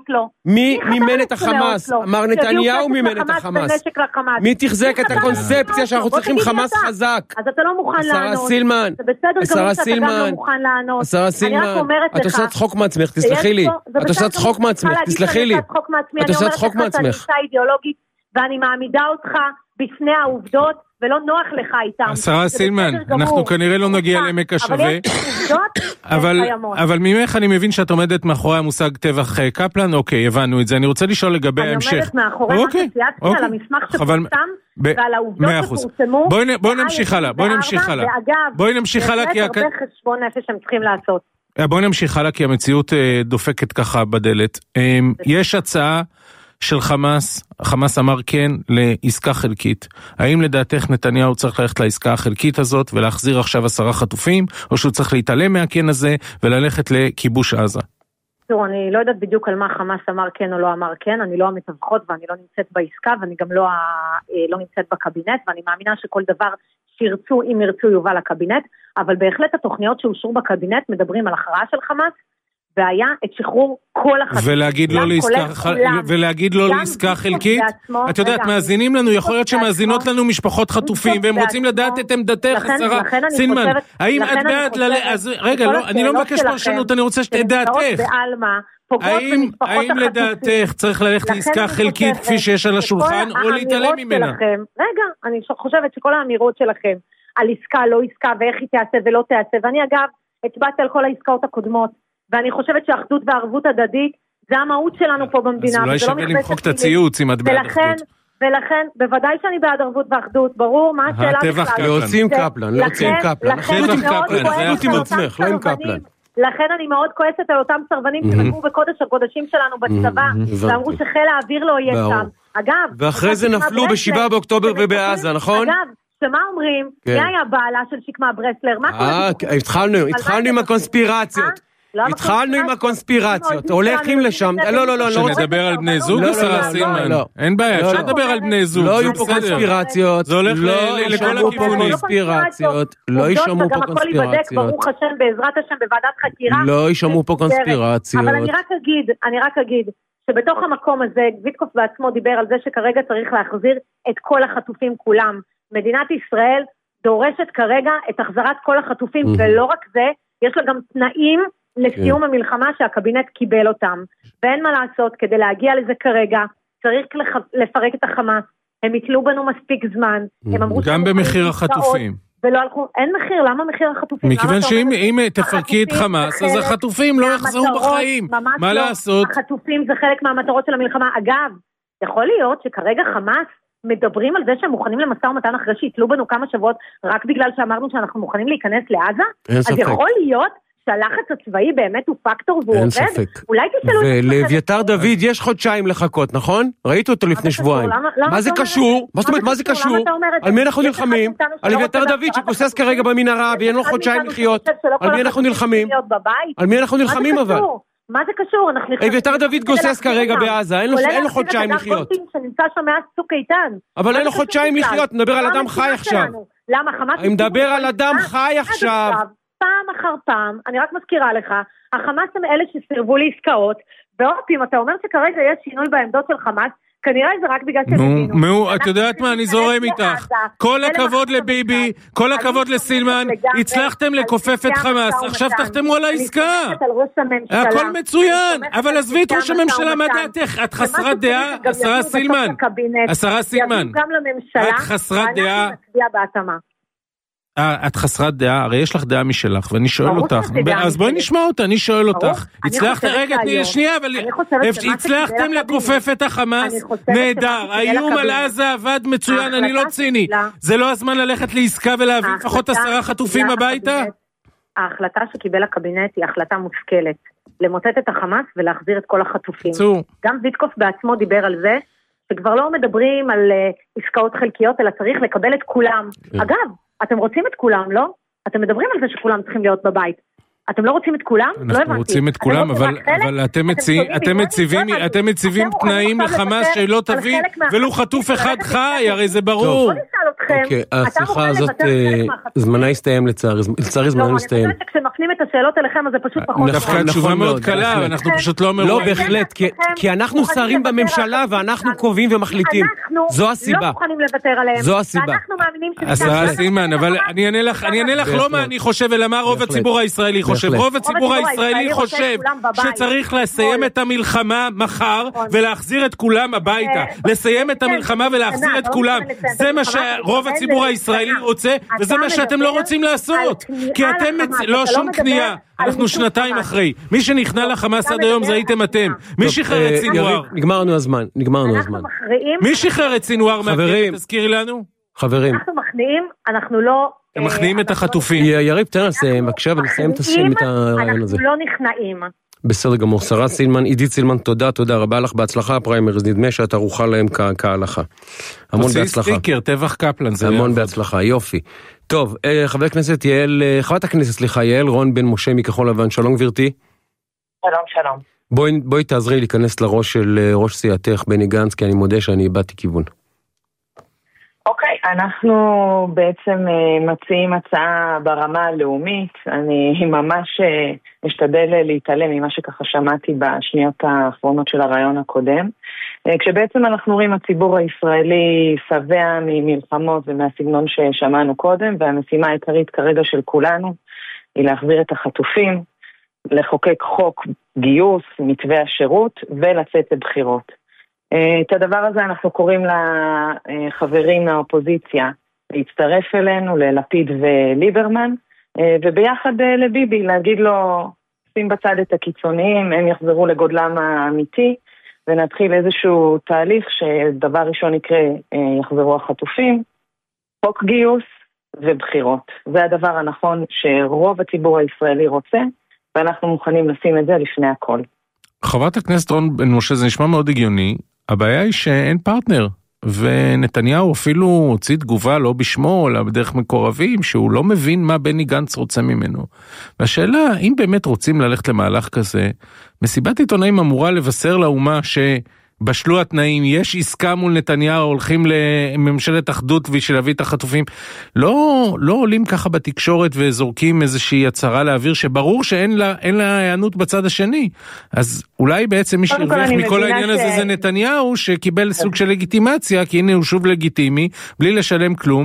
[SPEAKER 3] מי מימן את החמאס? מר נתניהו מימן את החמאס. מי תחזק את הקונספציה שאנחנו צריכים חמאס חזק?
[SPEAKER 6] אז אתה לא מוכן לענות.
[SPEAKER 3] השרה סילמן.
[SPEAKER 6] זה בסדר גמור שאתה גם לא מוכן לענות.
[SPEAKER 3] השרה סילמן. את עושה צחוק מעצמך, תסלחי לי. את עושה צחוק מעצמך, תסלחי לי. את עושה צחוק מעצמך.
[SPEAKER 6] אני אומרת לך שאני אידיאולוגית, ואני מעמידה אותך בפני העובדות, ולא נוח לך איתם.
[SPEAKER 2] השרה סילמן, אנחנו כנראה לא נגיע לעמק השווה.
[SPEAKER 6] אבל יש עובדות
[SPEAKER 2] אבל ממך אני מבין שאת עומדת מאחורי המושג טבח קפלן, אוקיי, הבנו את זה. אני רוצה לשאול לגבי ההמשך.
[SPEAKER 6] אני עומדת מאחורי מה שצייצתי על המסמך שפורסם, ועל העובדות שפורסמו.
[SPEAKER 2] בואי נמשיך הלאה, בואי נמשיך הלאה. בואי נמשיך הלאה, כי
[SPEAKER 6] הרבה חשבון נפש שהם צריכים לעשות.
[SPEAKER 2] בואי נמשיך הלאה, כי המציאות דופקת ככה בדלת. יש הצעה של חמאס, חמאס אמר כן לעסקה חלקית. האם לדעתך נתניהו צריך ללכת לעסקה החלקית הזאת ולהחזיר עכשיו עשרה חטופים, או שהוא צריך להתעלם מהכן הזה וללכת לכיבוש עזה?
[SPEAKER 6] תראו, אני לא יודעת בדיוק על מה חמאס אמר כן או לא אמר כן, אני לא המתווכות ואני לא נמצאת בעסקה ואני גם לא, לא נמצאת בקבינט, ואני מאמינה שכל דבר שירצו, אם ירצו יובא לקבינט, אבל בהחלט התוכניות שאושרו בקבינט מדברים על הכרעה של חמאס, והיה את שחרור כל החטופים.
[SPEAKER 2] ולהגיד לא לעסקה, ולהגיד לא לעסקה חלקית? את יודעת, מאזינים לנו, יכול להיות שמאזינות לנו משפחות חטופים, והם רוצים לדעת את עמדתך, השרה סילמן. האם את בעד ל... רגע, אני לא מבקש פרשנות, אני רוצה שתדע דעתך. האם לדעתך צריך ללכת לעסקה חלקית כפי שיש על השולחן, או להתעלם ממנה?
[SPEAKER 6] רגע, אני חושבת שכל האמירות שלכם על עסקה, לא עסקה, ואיך היא תעשה ולא תעשה, ואני אגב, הצבעת על כל העסקאות הקודמות, ואני חושבת שהאחדות והערבות הדדית, זה המהות שלנו פה במדינה.
[SPEAKER 2] אז אולי שווה למחוק את הציוץ אם את בעד אחדות.
[SPEAKER 6] ולכן, בוודאי שאני בעד ערבות ואחדות, ברור, מה השאלה בכלל?
[SPEAKER 3] להוצאים קפלן, להוצאים קפלן. אחדות עם עצמך, לא עם קפלן.
[SPEAKER 6] לכן אני מאוד כועסת על אותם סרבנים שנגעו בקודש הקודשים שלנו בצבא, ואמרו שחיל האוויר לא יהיה שם. אגב,
[SPEAKER 3] ואחרי זה נפלו בשבעה באוקטובר ובעזה, נכון?
[SPEAKER 6] אגב, שמה אומרים? מי היה בעלה של שקמה ברסלר? מה קורה?
[SPEAKER 3] התחלנו, התחלנו עם הקונספירציות. התחלנו עם הקונספירציות, הולכים לשם, לא, לא, לא,
[SPEAKER 2] שנדבר על בני זוג, השרה סילמן, אין בעיה, אפשר לדבר על בני זוג,
[SPEAKER 3] לא יהיו פה קונספירציות,
[SPEAKER 2] זה הולך לכל הכיוונים,
[SPEAKER 3] לא ישמעו פה קונספירציות,
[SPEAKER 6] ברוך השם, בעזרת השם, בוועדת חקירה,
[SPEAKER 3] לא ישמעו פה קונספירציות,
[SPEAKER 6] אבל אני רק אגיד, אני רק אגיד, שבתוך המקום הזה, גביטקוף בעצמו דיבר על זה שכרגע צריך להחזיר את כל החטופים כולם, מדינת ישראל דורשת כרגע את החזרת כל החטופים, ולא רק זה, יש לה גם תנאים לסיום המלחמה שהקבינט קיבל אותם, ואין מה לעשות, כדי להגיע לזה כרגע, צריך לפרק את החמאס, הם יתלו בנו מספיק זמן, הם אמרו
[SPEAKER 2] גם במחיר החטופים.
[SPEAKER 6] ולא הלכו, אין מחיר, למה מחיר החטופים?
[SPEAKER 2] מכיוון שאם תפרקי את חמאס, אז החטופים לא יחזרו בחיים, מה לעשות?
[SPEAKER 6] החטופים זה חלק מהמטרות של המלחמה, אגב, יכול להיות שכרגע חמאס, מדברים על זה שהם מוכנים למשא ומתן אחרי שיתלו בנו כמה שבועות, רק בגלל שאמרנו שאנחנו מוכנים להיכנס לעזה? אז יכול להיות שהלחץ הצבאי באמת הוא פקטור והוא עובד?
[SPEAKER 3] אין ספק.
[SPEAKER 6] אולי תשאלו...
[SPEAKER 3] ולאביתר דוד יש חודשיים לחכות, נכון? ראית אותו לפני שבועיים. מה זה קשור? מה זאת אומרת, מה זה קשור? על מי אנחנו נלחמים? על אביתר דוד שכוסס כרגע במנהרה ואין לו חודשיים לחיות. על מי אנחנו נלחמים? על מי אנחנו נלחמים אבל?
[SPEAKER 6] מה זה קשור?
[SPEAKER 3] אביתר דוד גוסס כרגע בעזה, אין לו חודשיים לחיות. אבל אין לו חודשיים לחיות, נדבר על אדם חי עכשיו. אני מדבר על אדם חי עכשיו.
[SPEAKER 6] פעם אחר פעם, אני רק מזכירה לך, החמאס הם אלה שסירבו לעסקאות, ואופים, אתה אומר שכרגע יש שינוי בעמדות של חמאס, כנראה זה רק בגלל שהם הבינו.
[SPEAKER 2] נו, את יודעת מה, אני זורם איתך. כל הכבוד לביבי, כל הכבוד לסילמן, הצלחתם לכופף את חמאס, עכשיו תחתמו על העסקה. הכל מצוין, אבל עזבי את ראש הממשלה, מה דעתך? את חסרת דעה, השרה סילמן, השרה סילמן, את חסרת דעה. את חסרת דעה, הרי יש לך דעה משלך, ואני שואל אותך, אז בואי נשמע אותה, אני שואל אותך, הצלחת רגע, שנייה, אבל הצלחתם לכופף את החמאס, נהדר, האיום על עזה עבד מצוין, אני לא ציני, זה לא הזמן ללכת לעסקה ולהביא לפחות עשרה חטופים הביתה?
[SPEAKER 6] ההחלטה שקיבל הקבינט היא החלטה מושכלת, למוטט את החמאס ולהחזיר את כל החטופים. גם ויטקוף בעצמו דיבר על זה, שכבר לא מדברים על עסקאות חלקיות, אלא צריך לקבל את כולם. אגב, אתם רוצים את כולם, לא? אתם מדברים על זה שכולם צריכים להיות בבית. אתם לא רוצים את כולם? לא הבנתי.
[SPEAKER 2] אנחנו רוצים את כולם, אבל אתם מציבים תנאים לחמאס שלא תביא ולו חטוף אחד חי, הרי זה ברור.
[SPEAKER 3] אוקיי, השיחה הזאת, זמנה הסתיים לצערי, לצערי זמנה הסתיים.
[SPEAKER 6] אני חושבת שכשמפנים את השאלות אליכם, אז זה פשוט פחות.
[SPEAKER 2] דווקא התשובה מאוד קלה, אנחנו פשוט לא מרואים.
[SPEAKER 3] לא, בהחלט, כי אנחנו שרים בממשלה, ואנחנו קובעים ומחליטים. זו הסיבה.
[SPEAKER 6] אנחנו לא מוכנים לוותר עליהם.
[SPEAKER 3] זו הסיבה.
[SPEAKER 6] ואנחנו מאמינים
[SPEAKER 2] השרה סילמן, אבל אני אענה לך לא מה אני חושב, אלא מה רוב הציבור הישראלי חושב. רוב הציבור הישראלי חושב שצריך לסיים את המלחמה מחר, ולהחזיר את כולם הביתה. לסיים את המלחמה ולהחזיר את כולם. זה מה שרוב הציבור הישראלי רוצה, וזה מה שאתם לא רוצים לעשות. כי אתם, לא שום קנייה, אנחנו שנתיים אחרי. מי שנכנע לחמאס עד היום זה הייתם אתם. מי שחרר את סינואר?
[SPEAKER 3] נגמרנו הזמן, נגמרנו הזמן.
[SPEAKER 6] מי
[SPEAKER 2] שחרר את סינואר?
[SPEAKER 3] חברים,
[SPEAKER 2] תזכירי לנו.
[SPEAKER 3] חברים.
[SPEAKER 6] אנחנו מכניעים, אנחנו לא...
[SPEAKER 2] הם מכניעים את החטופים.
[SPEAKER 3] יריב, תן לסיים, בבקשה, ונסיים את הרעיון הזה.
[SPEAKER 6] אנחנו לא נכנעים.
[SPEAKER 3] בסדר גמור, שרה סילמן, עידית סילמן, תודה, תודה רבה לך, בהצלחה הפריימריז, נדמה שאת ערוכה להם כהלכה. המון בהצלחה.
[SPEAKER 2] תוציא סטיקר, טבח קפלן, זה
[SPEAKER 3] המון בהצלחה, יופי. טוב, חבר הכנסת יעל, חברת הכנסת, סליחה, יעל רון בן משה מכחול לבן, שלום גברתי.
[SPEAKER 7] שלום, שלום.
[SPEAKER 3] בואי, בואי תעזרי להיכנס לראש של ראש סיעתך בני גנץ, כי אני מודה שאני איבדתי כיוון.
[SPEAKER 7] אוקיי, אנחנו בעצם מציעים הצעה ברמה הלאומית, אני ממש משתדל להתעלם ממה שככה שמעתי בשניות האחרונות של הרעיון הקודם, כשבעצם אנחנו רואים הציבור הישראלי שבע ממלחמות ומהסגנון ששמענו קודם, והמשימה העיקרית כרגע של כולנו היא להחזיר את החטופים, לחוקק חוק גיוס, מתווה השירות ולצאת לבחירות. את הדבר הזה אנחנו קוראים לחברים מהאופוזיציה להצטרף אלינו, ללפיד וליברמן, וביחד לביבי, להגיד לו, שים בצד את הקיצוניים, הם יחזרו לגודלם האמיתי, ונתחיל איזשהו תהליך שדבר ראשון יקרה, יחזרו החטופים, חוק גיוס ובחירות. זה הדבר הנכון שרוב הציבור הישראלי רוצה, ואנחנו מוכנים לשים את זה לפני הכל.
[SPEAKER 2] חברת הכנסת רון בן משה, זה נשמע מאוד הגיוני, הבעיה היא שאין פרטנר, ונתניהו אפילו הוציא תגובה לא בשמו, אלא בדרך מקורבים, שהוא לא מבין מה בני גנץ רוצה ממנו. והשאלה, אם באמת רוצים ללכת למהלך כזה, מסיבת עיתונאים אמורה לבשר לאומה שבשלו התנאים, יש עסקה מול נתניהו, הולכים לממשלת אחדות בשביל להביא את החטופים, לא, לא עולים ככה בתקשורת וזורקים איזושהי הצהרה לאוויר, שברור שאין לה, אין לה הענות בצד השני. אז אולי בעצם מי שהרוויח מכל העניין ש... הזה זה נתניהו, שקיבל סוג של לגיטימציה, כי הנה הוא שוב לגיטימי, בלי לשלם כלום,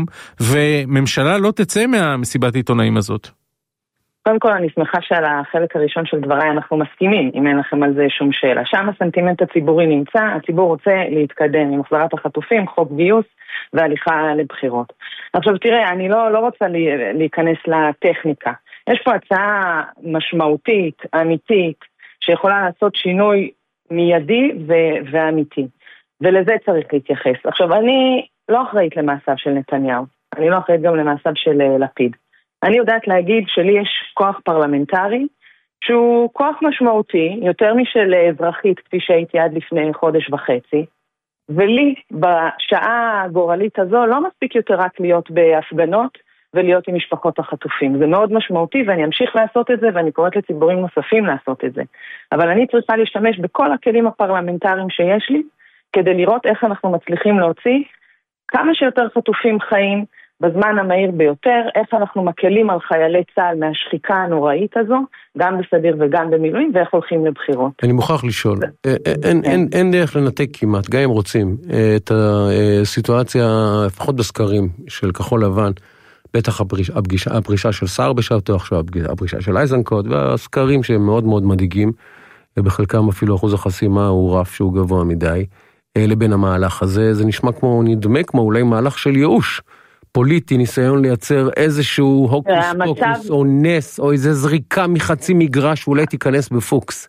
[SPEAKER 2] וממשלה לא תצא מהמסיבת עיתונאים הזאת.
[SPEAKER 7] קודם כל אני שמחה שעל החלק הראשון של דבריי אנחנו מסכימים, אם אין לכם על זה שום שאלה. שם הסנטימנט הציבורי נמצא, הציבור רוצה להתקדם עם החזרת החטופים, חוק גיוס והליכה לבחירות. עכשיו תראה, אני לא, לא רוצה להיכנס לטכניקה. יש פה הצעה משמעותית, אמיתית, שיכולה לעשות שינוי מיידי ו- ואמיתי. ולזה צריך להתייחס. עכשיו אני לא אחראית למעשיו של נתניהו, אני לא אחראית גם למעשיו של לפיד. אני יודעת להגיד שלי יש כוח פרלמנטרי, שהוא כוח משמעותי, יותר משל אזרחית, כפי שהייתי עד לפני חודש וחצי, ולי בשעה הגורלית הזו לא מספיק יותר רק להיות בהפגנות, ולהיות עם משפחות החטופים. זה מאוד משמעותי, ואני אמשיך לעשות את זה, ואני קוראת לציבורים נוספים לעשות את זה. אבל אני צריכה להשתמש בכל הכלים הפרלמנטריים שיש לי, כדי לראות איך אנחנו מצליחים להוציא כמה שיותר חטופים חיים, בזמן המהיר ביותר, איך אנחנו מקלים על חיילי צה"ל מהשחיקה הנוראית הזו, גם בסדיר וגם במילואים, ואיך הולכים לבחירות.
[SPEAKER 3] אני מוכרח לשאול, אין, אין, אין דרך לנתק כמעט, גם אם רוצים, את הסיטואציה, לפחות בסקרים של כחול לבן, בטח הפגישה, הפרישה של שר בשעתו, עכשיו הפרישה של אייזנקוט, והסקרים שהם מאוד מאוד מדאיגים, ובחלקם אפילו אחוז החסימה הוא רף שהוא גבוה מדי, לבין המהלך הזה, זה נשמע כמו, נדמה כמו אולי מהלך של ייאוש, פוליטי, ניסיון לייצר איזשהו הוקוס פוקוס או נס, או איזו זריקה מחצי מגרש, שאולי תיכנס בפוקס.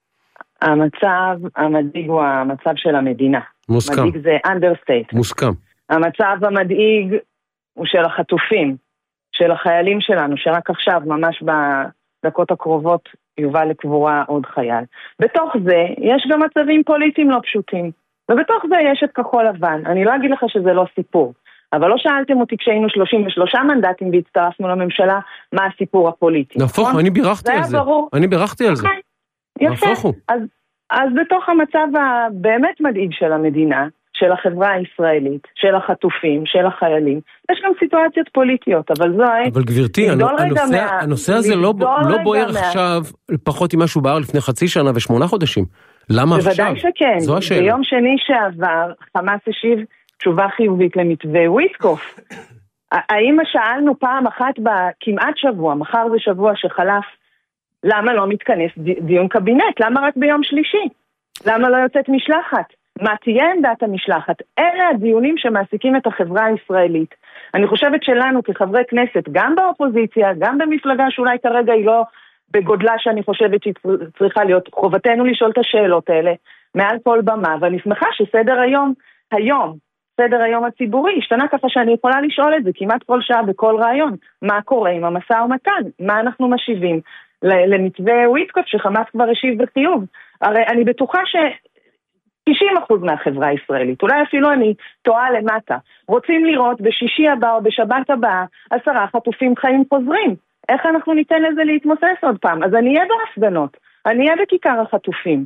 [SPEAKER 7] המצב המדאיג הוא המצב של המדינה.
[SPEAKER 3] מוסכם.
[SPEAKER 7] מדאיג זה understate.
[SPEAKER 3] מוסכם.
[SPEAKER 7] המצב המדאיג הוא של החטופים, של החיילים שלנו, שרק עכשיו, ממש בדקות הקרובות, יובא לקבורה עוד חייל. בתוך זה יש גם מצבים פוליטיים לא פשוטים. ובתוך זה יש את כחול לבן. אני לא אגיד לך שזה לא סיפור. אבל לא שאלתם אותי כשהיינו שלושים ושלושה מנדטים והצטרפנו לממשלה, מה הסיפור הפוליטי.
[SPEAKER 3] נהפוך, אני בירכתי על זה. אני בירכתי על זה.
[SPEAKER 7] יפה. אז, אז בתוך המצב הבאמת מדאיג של המדינה, של החברה הישראלית, של החטופים, של החיילים, יש גם סיטואציות פוליטיות, אבל זו...
[SPEAKER 3] אבל גברתי, הנושא, מה... הנושא הזה לא, לא בוער מה... עכשיו פחות עם משהו בער לפני חצי שנה ושמונה חודשים. למה עכשיו?
[SPEAKER 7] בוודאי שכן.
[SPEAKER 3] זו השאלה.
[SPEAKER 7] ביום שני שעבר, חמאס השיב תשובה חיובית למתווה וויטקוף. האם שאלנו פעם אחת בכמעט שבוע, מחר זה שבוע שחלף, למה לא מתכנס דיון קבינט? למה רק ביום שלישי? למה לא יוצאת משלחת? מה תהיה עמדת המשלחת? אלה הדיונים שמעסיקים את החברה הישראלית. אני חושבת שלנו כחברי כנסת, גם באופוזיציה, גם במפלגה שאולי כרגע היא לא בגודלה שאני חושבת שהיא צריכה להיות, חובתנו לשאול את השאלות האלה מעל כל במה, ואני שמחה שסדר היום, היום, סדר היום הציבורי, השתנה ככה שאני יכולה לשאול את זה כמעט כל שעה בכל רעיון. מה קורה עם המשא ומתן? מה אנחנו משיבים למתווה וויטקוף שחמאס כבר השיב בחיוב? הרי אני בטוחה ש... תשעים אחוז מהחברה הישראלית, אולי אפילו אני טועה למטה, רוצים לראות בשישי הבא או בשבת הבאה עשרה חטופים חיים חוזרים. איך אנחנו ניתן לזה להתמוסס עוד פעם? אז אני אהיה בהפגנות, אני אהיה בכיכר החטופים.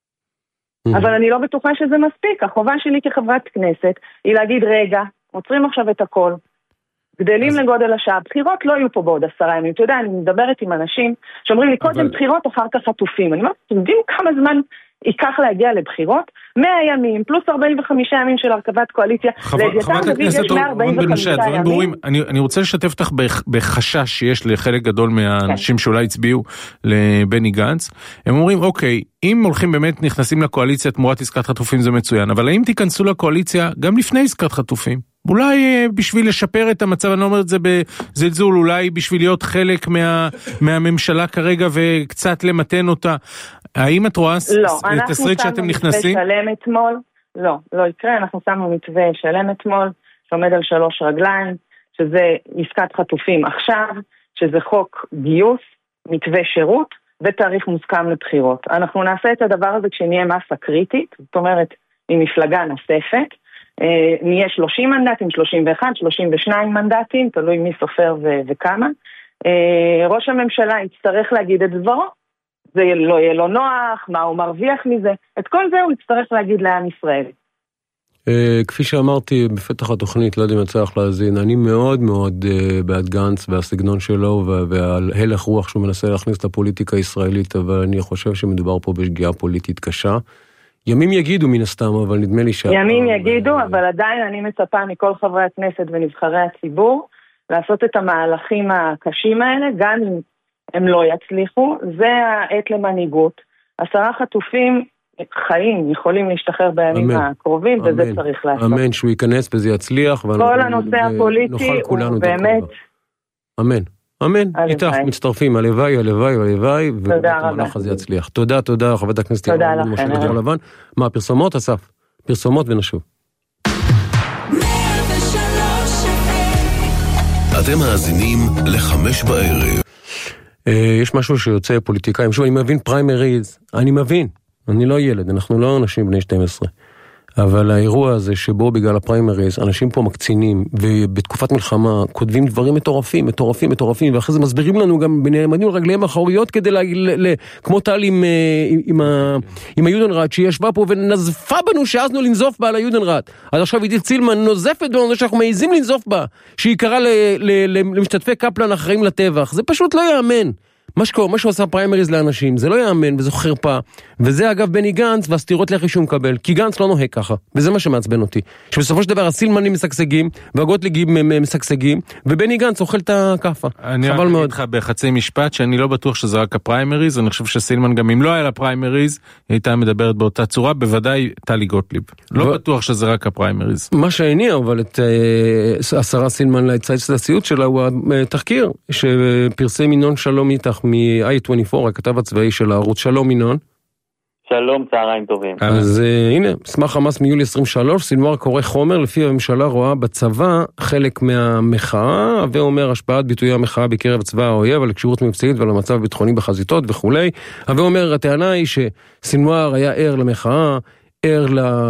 [SPEAKER 7] אבל אני לא בטוחה שזה מספיק. החובה שלי כחברת כנסת היא להגיד, רגע, עוצרים עכשיו את הכל, גדלים לגודל השעה, בחירות לא יהיו פה בעוד עשרה ימים. אתה יודע, אני מדברת עם אנשים שאומרים לי, קודם בחירות, אחר כך חטופים. אני אומרת, אתם יודעים כמה זמן ייקח להגיע לבחירות? מאה ימים, פלוס ארבעים וחמישה ימים של הרכבת קואליציה.
[SPEAKER 2] חברת הכנסת רון בן משה, הדברים ברורים. אני רוצה לשתף אותך בחשש שיש לחלק גדול מהאנשים שאולי הצביעו לבני גנץ. הם אומרים, אוקיי, אם הולכים באמת נכנסים לקואליציה תמורת עסקת חטופים זה מצוין, אבל האם תיכנסו לקואליציה גם לפני עסקת חטופים? אולי בשביל לשפר את המצב, אני לא אומר את זה בזלזול, אולי בשביל להיות חלק מה, מהממשלה כרגע וקצת למתן אותה. האם את רואה תסריט שאתם נכנסים?
[SPEAKER 7] שלם אתמול, לא, לא יקרה, אנחנו שמנו מתווה שלם אתמול, שעומד על שלוש רגליים, שזה עסקת חטופים עכשיו, שזה חוק גיוס, מתווה שירות, ותאריך מוסכם לבחירות. אנחנו נעשה את הדבר הזה כשנהיה מסה קריטית, זאת אומרת, עם מפלגה נוספת, נהיה שלושים מנדטים, שלושים ואחד, שלושים ושניים מנדטים, תלוי מי סופר ו- וכמה. ראש הממשלה יצטרך להגיד את דברו, זה לא יהיה לו נוח, מה הוא מרוויח מזה, את כל זה הוא יצטרך להגיד לעם ישראל.
[SPEAKER 3] כפי שאמרתי בפתח התוכנית, לא יודע אם יצא לך להזין, אני מאוד מאוד בעד גנץ והסגנון שלו ועל הלך רוח שהוא מנסה להכניס לפוליטיקה הישראלית, אבל אני חושב שמדובר פה בשגיאה פוליטית קשה. ימים יגידו מן הסתם, אבל נדמה לי ש...
[SPEAKER 7] ימים יגידו, אבל עדיין אני מצפה מכל חברי הכנסת ונבחרי הציבור לעשות את המהלכים הקשים האלה, גם אם הם לא יצליחו. זה העת למנהיגות. עשרה חטופים חיים יכולים להשתחרר בימים הקרובים, וזה צריך לעשות.
[SPEAKER 3] אמן, שהוא ייכנס וזה יצליח.
[SPEAKER 7] כל הנושא הפוליטי הוא באמת...
[SPEAKER 3] אמן. אמן, איתך מצטרפים, הלוואי, הלוואי, הלוואי, ובמהלך הזה יצליח. תודה, תודה, חברת הכנסת
[SPEAKER 7] תודה לכם.
[SPEAKER 3] מה, הפרסומות, אסף? פרסומות ונשוב.
[SPEAKER 1] אתם מאזינים לחמש בערב.
[SPEAKER 3] יש משהו שיוצא פוליטיקאים, שוב, אני מבין פריימריז, אני מבין, אני לא ילד, אנחנו לא אנשים בני שתים עשרה. אבל האירוע הזה שבו בגלל הפריימריז, אנשים פה מקצינים, ובתקופת מלחמה כותבים דברים מטורפים, מטורפים, מטורפים, ואחרי זה מסבירים לנו גם בנעמדים רגליהם אחוריות, כדי ל... ל... כמו טל עם, עם, עם, ה... עם היודנראט, שהיא ישבה פה ונזפה בנו שעזנו לנזוף בה על היודנראט. אז עכשיו עידית צילמן נוזפת בנו שאנחנו מעיזים לנזוף בה, שהיא קראה ל... ל... ל... למשתתפי קפלן אחראים לטבח. זה פשוט לא יאמן. מה שקורה, מה שעושה פריימריז לאנשים, זה לא יאמן וזו חרפה, וזה אגב בני גנץ והסתירות לחי שהוא מקבל, כי גנץ לא נוהג ככה, וזה מה שמעצבן אותי, שבסופו של דבר הסילמנים משגשגים, והגוטליגים משגשגים, ובני גנץ אוכל את הכאפה.
[SPEAKER 2] אני רק אגיד לך בחצי משפט, שאני לא בטוח שזה רק הפריימריז, אני חושב שסילמן גם אם לא היה לה פריימריז, היא הייתה מדברת באותה צורה, בוודאי טלי גוטליב. לא בטוח שזה רק הפריימריז.
[SPEAKER 3] מה שהניע אבל את השרה סילמן להצייץ לסיוט שלה, הוא התחקיר שפרסם ינון שלום איתך מ-איי עשרים וארבע, הכתב הצבאי של הערוץ. שלום ינון.
[SPEAKER 8] שלום, צהריים טובים.
[SPEAKER 3] אז הנה, מסמך חמאס מיולי עשרים ושלוש, סינואר קורא חומר, לפי הממשלה רואה בצבא חלק מהמחאה, ואומר השפעת ביטויי המחאה בקרב צבא האויב, על הקשירות מבצעית ועל המצב הביטחוני בחזיתות וכולי, ואומר, הטענה היא שסינואר היה ער למחאה, ער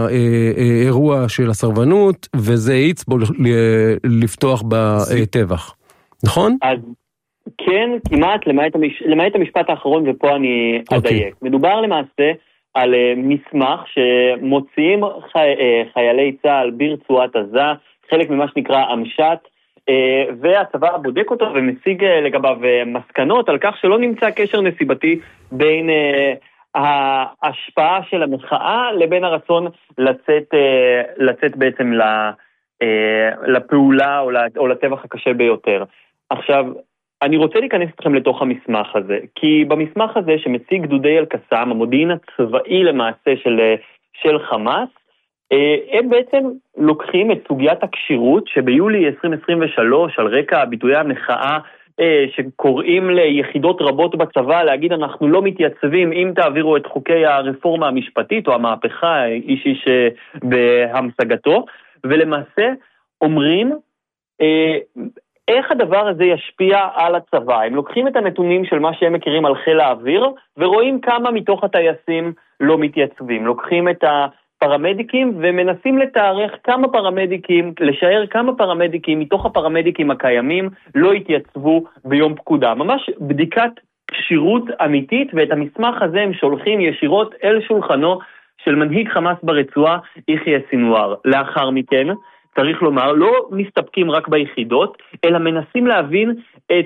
[SPEAKER 3] לאירוע של הסרבנות, וזה העיץ בו לפתוח בטבח. נכון?
[SPEAKER 8] אז כן, כמעט, למעט, המש... למעט המשפט האחרון, ופה אני okay. אדייק. מדובר למעשה על uh, מסמך שמוציאים חי... uh, חיילי צה"ל ברצועת עזה, חלק ממה שנקרא המשט, uh, והצבא בודק אותו ומשיג uh, לגביו uh, מסקנות על כך שלא נמצא קשר נסיבתי בין uh, ההשפעה של המחאה לבין הרצון לצאת, uh, לצאת בעצם ל... uh, לפעולה או, לת... או לטבח הקשה ביותר. עכשיו, אני רוצה להיכנס אתכם לתוך המסמך הזה, כי במסמך הזה שמציג גדודי אל-קסאם, המודיעין הצבאי למעשה של, של חמאס, הם בעצם לוקחים את סוגיית הקשירות שביולי עשרים עשרים ושלוש, על רקע ביטויי המחאה, שקוראים ליחידות רבות בצבא להגיד אנחנו לא מתייצבים אם תעבירו את חוקי הרפורמה המשפטית או המהפכה, איש איש בהמשגתו, ולמעשה אומרים, איך הדבר הזה ישפיע על הצבא? הם לוקחים את הנתונים של מה שהם מכירים על חיל האוויר, ורואים כמה מתוך הטייסים לא מתייצבים. לוקחים את הפרמדיקים ומנסים לתארך כמה פרמדיקים, לשער כמה פרמדיקים מתוך הפרמדיקים הקיימים לא התייצבו ביום פקודה. ממש בדיקת קשירות אמיתית, ואת המסמך הזה הם שולחים ישירות אל שולחנו של מנהיג חמאס ברצועה, יחיא סינואר. לאחר מכן, צריך לומר, לא מסתפקים רק ביחידות, אלא מנסים להבין את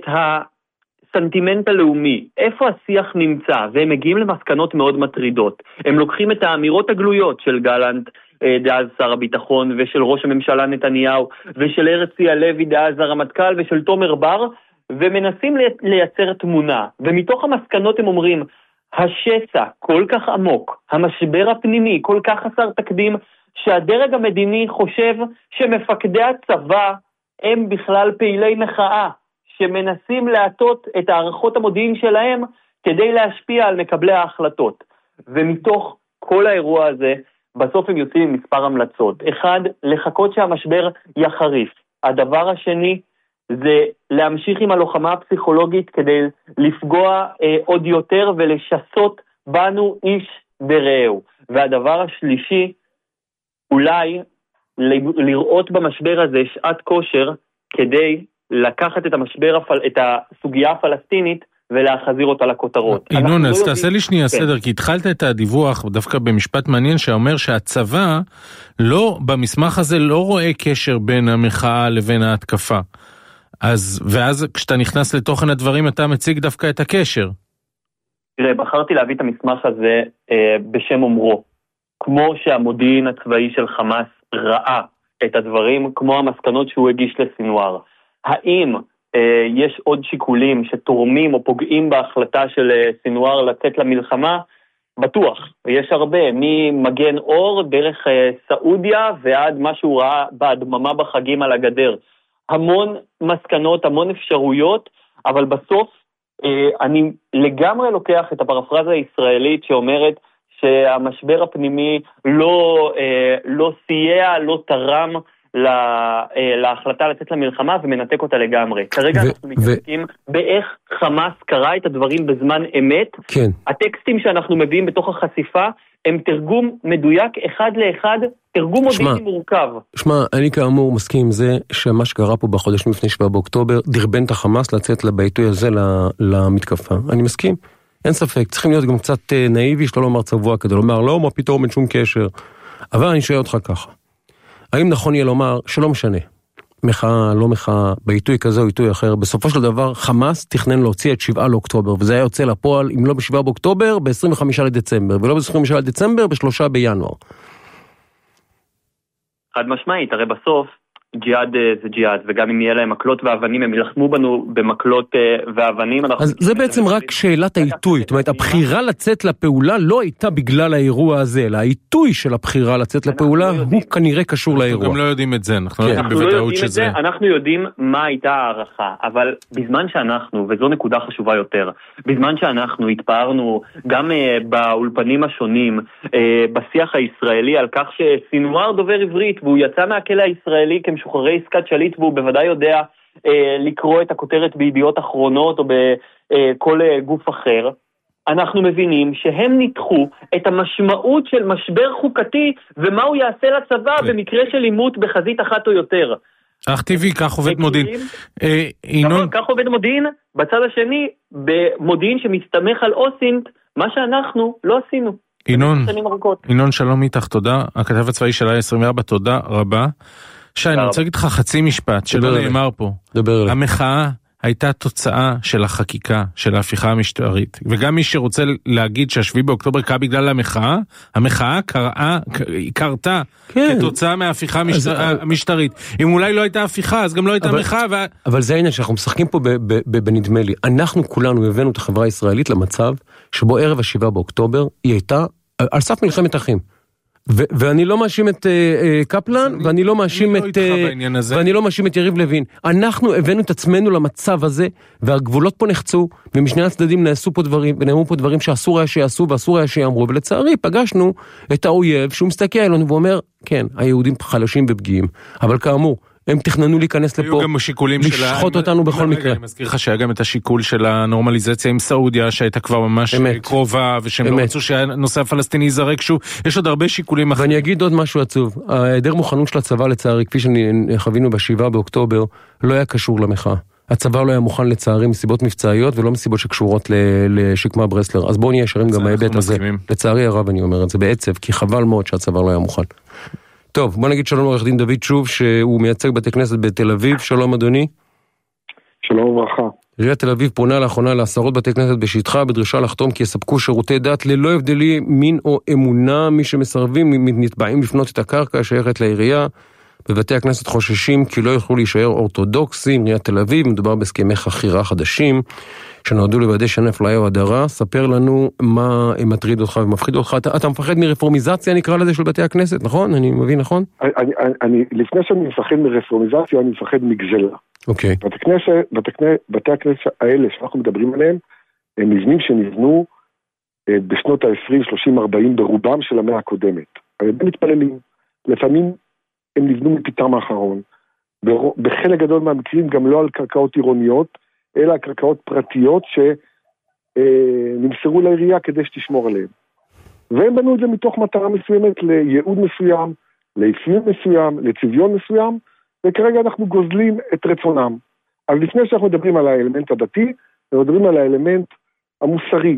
[SPEAKER 8] הסנטימנט הלאומי, איפה השיח נמצא, והם מגיעים למסקנות מאוד מטרידות. הם לוקחים את האמירות הגלויות של גלנט, דאז שר הביטחון, ושל ראש הממשלה נתניהו, ושל הרצי הלוי, דאז הרמטכ"ל, ושל תומר בר, ומנסים לייצר תמונה. ומתוך המסקנות הם אומרים, השסע כל כך עמוק, המשבר הפנימי כל כך חסר תקדים, שהדרג המדיני חושב שמפקדי הצבא הם בכלל פעילי מחאה, שמנסים להטות את הערכות המודיעין שלהם כדי להשפיע על מקבלי ההחלטות. ומתוך כל האירוע הזה, בסוף הם יוצאים עם מספר המלצות. אחד, לחכות שהמשבר יחריף. הדבר השני, זה להמשיך עם הלוחמה הפסיכולוגית כדי לפגוע אה, עוד יותר ולשסות בנו איש ברעהו. והדבר השלישי, אולי לראות במשבר הזה שעת כושר כדי לקחת את המשבר, את הסוגיה הפלסטינית ולהחזיר אותה לכותרות.
[SPEAKER 2] ינון, אז תעשה לי שנייה סדר, כי התחלת את הדיווח דווקא במשפט מעניין שאומר שהצבא לא, במסמך הזה לא רואה קשר בין המחאה לבין ההתקפה. אז, ואז כשאתה נכנס לתוכן הדברים אתה מציג דווקא את הקשר.
[SPEAKER 8] תראה, בחרתי להביא את המסמך הזה אה, בשם אומרו. כמו שהמודיעין הצבאי של חמאס ראה את הדברים, כמו המסקנות שהוא הגיש לסינואר. האם אה, יש עוד שיקולים שתורמים או פוגעים בהחלטה של אה, סינואר לצאת למלחמה? בטוח. יש הרבה, ממגן אור דרך אה, סעודיה ועד מה שהוא ראה בהדממה בחגים על הגדר. המון מסקנות, המון אפשרויות, אבל בסוף אה, אני לגמרי לוקח את הפרפרזה הישראלית שאומרת שהמשבר הפנימי לא, אה, לא סייע, לא תרם לה, אה, להחלטה לצאת למלחמה ומנתק אותה לגמרי. כרגע ו- אנחנו מתעסקים ו- באיך חמאס קרא את הדברים בזמן אמת.
[SPEAKER 3] כן.
[SPEAKER 8] הטקסטים שאנחנו מביאים בתוך החשיפה הם תרגום מדויק אחד לאחד, תרגום מודיעיני מורכב.
[SPEAKER 3] שמע, אני כאמור מסכים עם זה שמה שקרה פה בחודשים לפני שבעה באוקטובר דרבן את החמאס לצאת לביטוי הזה למתקפה. אני מסכים. אין ספק, צריכים להיות גם קצת נאיבי, שלא לומר צבוע, כדי לומר, לא, מה פתאום, אין שום קשר. אבל אני שואל אותך ככה, האם נכון יהיה לומר שלא משנה, מחאה, לא מחאה, בעיתוי כזה או עיתוי אחר, בסופו של דבר חמאס תכנן להוציא את שבעה לאוקטובר, וזה היה יוצא לפועל, אם לא בשבעה באוקטובר, ב-עשרים וחמישה לדצמבר, ולא ב-עשרים וחמישה לדצמבר, בשלושה בינואר.
[SPEAKER 8] חד משמעית, הרי בסוף ג'יהאד זה ג'יהאד, וגם אם יהיה להם מקלות ואבנים, הם ילחמו בנו במקלות ואבנים.
[SPEAKER 3] אז זה בעצם רק שאלת העיתוי, זאת אומרת, הבחירה לצאת לפעולה לא הייתה בגלל האירוע הזה, אלא העיתוי של הבחירה לצאת לפעולה הוא כנראה קשור לאירוע.
[SPEAKER 2] אנחנו גם לא יודעים את זה, אנחנו לא יודעים בוודאות שזה.
[SPEAKER 8] אנחנו יודעים מה הייתה הערכה, אבל בזמן שאנחנו, וזו נקודה חשובה יותר, בזמן שאנחנו התפארנו גם באולפנים השונים, בשיח הישראלי, על כך שסינואר דובר עברית, והוא יצא מהכלא הישראלי משוחררי עסקת שליט, והוא בוודאי יודע אה, לקרוא את הכותרת בידיעות אחרונות או בכל אה, גוף אחר, אנחנו מבינים שהם ניתחו את המשמעות של משבר חוקתי, ומה הוא יעשה לצבא כן. במקרה של עימות בחזית אחת או יותר.
[SPEAKER 2] אך טבעי, כך עובד מודיעין.
[SPEAKER 8] אה, ינון... כך עובד מודיעין, בצד השני, במודיעין שמסתמך על אוסינט, מה שאנחנו לא עשינו.
[SPEAKER 2] ינון, ינון שלום איתך, תודה. הכתב הצבאי של עשרים וארבע, תודה רבה. שי, אני רוצה להגיד לך חצי משפט שלא נאמר פה. המחאה הייתה תוצאה של החקיקה, של ההפיכה המשטרית. וגם מי שרוצה להגיד שהשביעי באוקטובר קרה בגלל המחאה, המחאה קרתה כתוצאה מההפיכה המשטרית. אם אולי לא הייתה הפיכה, אז גם לא הייתה מחאה.
[SPEAKER 3] אבל זה העניין שאנחנו משחקים פה בנדמה לי. אנחנו כולנו הבאנו את החברה הישראלית למצב שבו ערב השבעה באוקטובר היא הייתה על סף מלחמת אחים. ו- ואני לא מאשים את uh, קפלן, ואני לא מאשים את uh, ואני לא מאשים את יריב לוין. אנחנו הבאנו את עצמנו למצב הזה, והגבולות פה נחצו, ומשני הצדדים נעשו פה דברים, ונאמרו פה דברים שאסור היה שיעשו, ואסור היה שיאמרו, ולצערי פגשנו את האויב, שהוא מסתכל עלינו ואומר, כן, היהודים חלשים ופגיעים, אבל כאמור, הם תכננו להיכנס לפה, לשחוט אותנו בכל מקרה.
[SPEAKER 2] אני מזכיר לך שהיה גם את השיקול של הנורמליזציה עם סעודיה, שהייתה כבר ממש קרובה, ושהם לא רצו שהנושא הפלסטיני יזרק שוב. יש עוד הרבה שיקולים אחרים.
[SPEAKER 3] ואני אגיד עוד משהו עצוב. ההיעדר מוכנות של הצבא לצערי, כפי שחווינו בשבעה באוקטובר, לא היה קשור למחאה. הצבא לא היה מוכן לצערי מסיבות מבצעיות, ולא מסיבות שקשורות לשקמה ברסלר. אז בואו נהיה ישרים גם בהיבט הזה. לצערי הרב אני אומר את זה בעצב, כי חבל מאוד שהצבא לא היה מוכן. טוב, בוא נגיד שלום עורך דין דוד שוב, שהוא מייצג בתי כנסת בתל אביב. שלום אדוני.
[SPEAKER 9] שלום וברכה.
[SPEAKER 3] עיריית תל אביב פונה לאחרונה לעשרות בתי כנסת בשטחה, בדרישה לחתום כי יספקו שירותי דת ללא הבדלי מין או אמונה. מי שמסרבים נתבעים לפנות את הקרקע שייכת לעירייה. בבתי הכנסת חוששים כי לא יוכלו להישאר אורתודוקסים. עיריית תל אביב, מדובר בהסכמי חכירה חדשים שנועדו לוודא שאין אפליה או הדרה. ספר לנו מה מטריד אותך ומפחיד אותך. אתה, אתה מפחד מרפורמיזציה, נקרא לזה, של בתי הכנסת, נכון? אני מבין, נכון?
[SPEAKER 9] אני, אני, אני, לפני שאני מפחד מרפורמיזציה, אני מפחד מגזלה.
[SPEAKER 3] אוקיי.
[SPEAKER 9] בתי כנסת, בתי, בתי הכנסת האלה שאנחנו מדברים עליהם, הם מבנים שנבנו אה, בשנות ה-עשרים, שלושים, ארבעים, ברובם של המאה הקודמת. הם מתפללים. לפעמים הם נבנו מפתרם האחרון. בחלק גדול מהמקרים גם לא על קרקעות עירוניות, אלא קרקעות פרטיות שנמסרו לעירייה כדי שתשמור עליהם. והם בנו את זה מתוך מטרה מסוימת לייעוד מסוים, לאפיון מסוים, לצביון מסוים, וכרגע אנחנו גוזלים את רצונם. אז לפני שאנחנו מדברים על האלמנט הדתי, אנחנו מדברים על האלמנט המוסרי.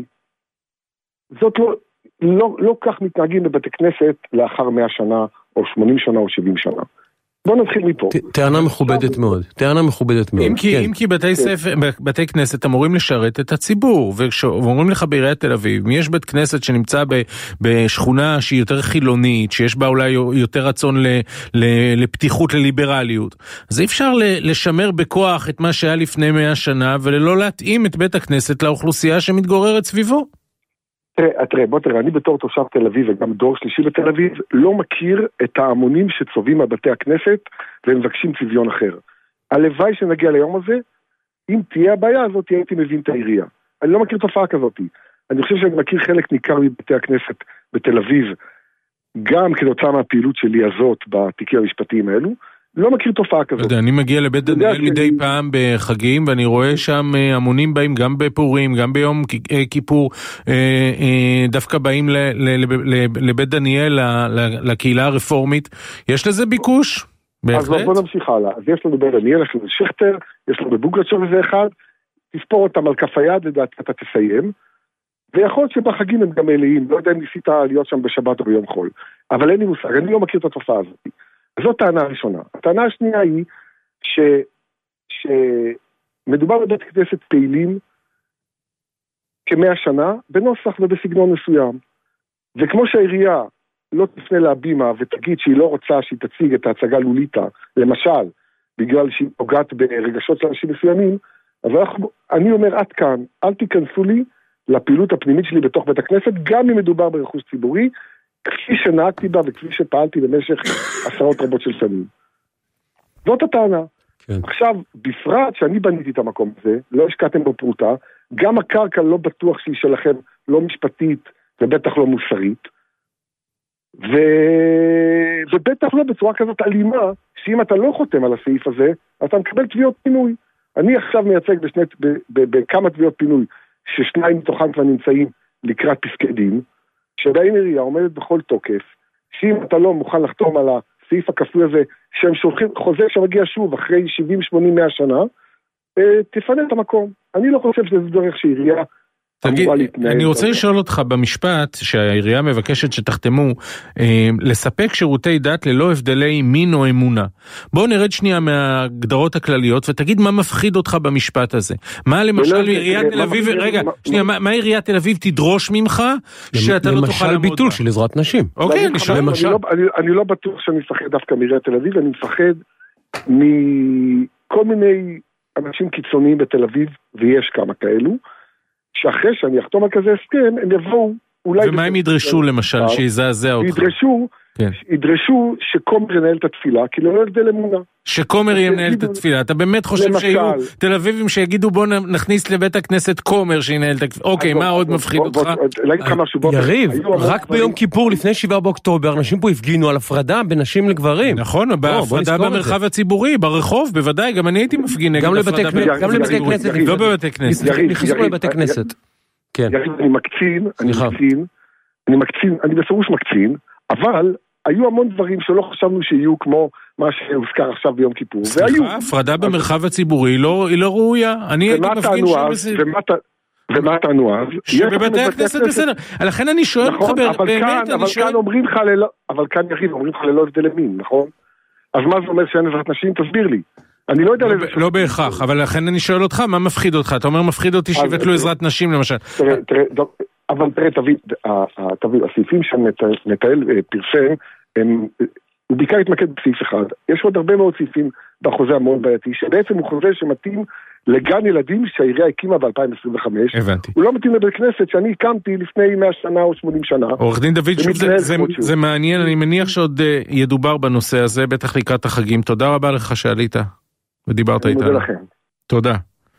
[SPEAKER 9] זאת לא, לא, לא כך מתנהגים בבתי כנסת לאחר מאה שנה, או שמונים שנה, או שבעים שנה. בוא נתחיל מפה.
[SPEAKER 3] טענה מכובדת מאוד, טענה מכובדת מאוד.
[SPEAKER 2] אם כי בתי כנסת אמורים לשרת את הציבור, ואומרים לך בעיריית תל אביב, אם יש בית כנסת שנמצא בשכונה שהיא יותר חילונית, שיש בה אולי יותר רצון לפתיחות, לליברליות, אז אי אפשר לשמר בכוח את מה שהיה לפני מאה שנה, ולא להתאים את בית הכנסת לאוכלוסייה שמתגוררת סביבו.
[SPEAKER 9] תראה, תראה, בוא תראה, אני בתור תושב תל אביב וגם דור שלישי בתל אביב, לא מכיר את ההמונים שצובעים על בתי הכנסת ומבקשים צביון אחר. הלוואי שנגיע ליום הזה, אם תהיה הבעיה הזאת, הייתי מבין את העירייה. אני לא מכיר תופעה כזאת. אני חושב שאני מכיר חלק ניכר מבתי הכנסת בתל אביב, גם כתוצאה מהפעילות שלי הזאת בתיקים המשפטיים האלו, לא מכיר תופעה כזאת.
[SPEAKER 2] אני מגיע לבית דניאל מדי פעם בחגים, ואני רואה שם המונים באים גם בפורים, גם ביום כיפור, דווקא באים לבית דניאל, לקהילה הרפורמית. יש לזה ביקוש?
[SPEAKER 9] אז בוא נמשיך הלאה. אז יש לנו בית דניאל, יש לנו שכתר, יש לנו בבוגרצ'וב איזה אחד, תספור אותם על כף היד, לדעת אתה תסיים, ויכול להיות שבחגים הם גם מלאים, לא יודע אם ניסית להיות שם בשבת או ביום חול, אבל אין לי מושג, אני לא מכיר את התופעה הזאת. זאת טענה הראשונה. הטענה השנייה היא ש, שמדובר בבית כנסת פעילים כמאה שנה, בנוסח ובסגנון מסוים. וכמו שהעירייה לא תפנה להבימה ותגיד שהיא לא רוצה שהיא תציג את ההצגה לוליטה, למשל, בגלל שהיא פוגעת ברגשות של אנשים מסוימים, אבל אני אומר עד כאן, אל תיכנסו לי לפעילות הפנימית שלי בתוך בית הכנסת, גם אם מדובר ברכוש ציבורי, כפי שנהגתי בה וכפי שפעלתי במשך עשרות רבות של שנים. זאת הטענה. כן. עכשיו, בפרט שאני בניתי את המקום הזה, לא השקעתם בו פרוטה, גם הקרקע לא בטוח שהיא שלכם, לא משפטית ובטח לא מוסרית, ו... ובטח לא בצורה כזאת אלימה, שאם אתה לא חותם על הסעיף הזה, אתה מקבל תביעות פינוי. אני עכשיו מייצג בשני, ב, ב, בכמה תביעות פינוי, ששניים מתוכם כבר נמצאים לקראת פסקי דין, שבהם עירייה עומדת בכל תוקף, שאם אתה לא מוכן לחתום על הסעיף הכפוי הזה, שהם שולחים חוזה שמגיע שוב אחרי שבעים שמונים מאה שנה, תפנה את המקום. אני לא חושב שזה דרך שעירייה
[SPEAKER 2] תגיד, אני רוצה לשאול אותך במשפט שהעירייה מבקשת שתחתמו אה, לספק שירותי דת ללא הבדלי מין או אמונה. בואו נרד שנייה מהגדרות הכלליות ותגיד מה מפחיד אותך במשפט הזה. מה למשל עיריית תל אביב, רגע, שנייה, מה עיריית תל אביב תדרוש ממך שאתה לא תוכל לעמוד בה?
[SPEAKER 3] למשל ביטול של עזרת נשים.
[SPEAKER 2] אוקיי, אני שואל.
[SPEAKER 9] אני לא בטוח שאני מפחד דווקא מעיריית תל אביב, אני מפחד מכל מיני אנשים קיצוניים בתל אביב, ויש כמה כאלו, שאחרי שאני אחתום על כזה הסכם, הם יבואו אולי...
[SPEAKER 2] ומה הם ידרשו למשל, שיזעזע אותך?
[SPEAKER 9] ידרשו, ידרשו שקומר ינהל את התפילה, כי לא הבדל אמונה.
[SPEAKER 2] שקומר ינהל את התפילה, אתה באמת חושב שיהיו תל אביבים שיגידו בוא נכניס לבית הכנסת קומר שינהל את התפילה, אוקיי, מה עוד מפחיד אותך?
[SPEAKER 3] יריב, רק ביום כיפור לפני שבעה באוקטובר, אנשים פה הפגינו על הפרדה בין נשים לגברים.
[SPEAKER 2] נכון, בהפרדה במרחב הציבורי, ברחוב, בוודאי, גם אני הייתי מפגין נגד הפרדה
[SPEAKER 3] בבתי כנסת.
[SPEAKER 2] לא בבתי כנסת.
[SPEAKER 3] נכנסו לבתי כנסת.
[SPEAKER 9] אני מקצין, אני מקצין, אני מקצין, אני בפירוש מקצין, אבל היו המון דברים שלא חשבנו שיהיו כמו מה שהוזכר עכשיו ביום כיפור.
[SPEAKER 2] סליחה, הפרדה במרחב הציבורי היא לא ראויה. אני הייתי מפגין שם בסדר.
[SPEAKER 9] ומה טענו אז?
[SPEAKER 2] שבבתי הכנסת בסדר. לכן אני שואל אותך באמת,
[SPEAKER 9] אבל כאן אומרים לך ללא, אבל כאן יחיד, אומרים לך ללא הבדל מין, נכון? אז מה זה אומר שאין עזרת נשים? תסביר לי. אני לא יודע...
[SPEAKER 2] לא בהכרח, אבל לכן אני שואל אותך, מה מפחיד אותך? אתה אומר מפחיד אותי שיבטלו עזרת נשים למשל.
[SPEAKER 9] תראה, תראה, אבל תראה, תביא, הסעיפים שנתאל פרסם, הוא בעיקר התמקד בסעיף אחד. יש עוד הרבה מאוד סעיפים בחוזה המאוד בעייתי, שבעצם הוא חוזה שמתאים לגן ילדים שהעירייה הקימה ב-אלפיים עשרים וחמש.
[SPEAKER 2] הבנתי.
[SPEAKER 9] הוא לא מתאים לבית כנסת שאני הקמתי לפני מאה שנה או שמונים שנה.
[SPEAKER 2] עורך דין דוד, שוב, זה, זה, זה מעניין, אני מניח שעוד uh, ידובר בנושא הזה, בטח לקראת החגים. תודה רבה לך שעלית ודיברת איתנו. אני מודה לכם. תודה.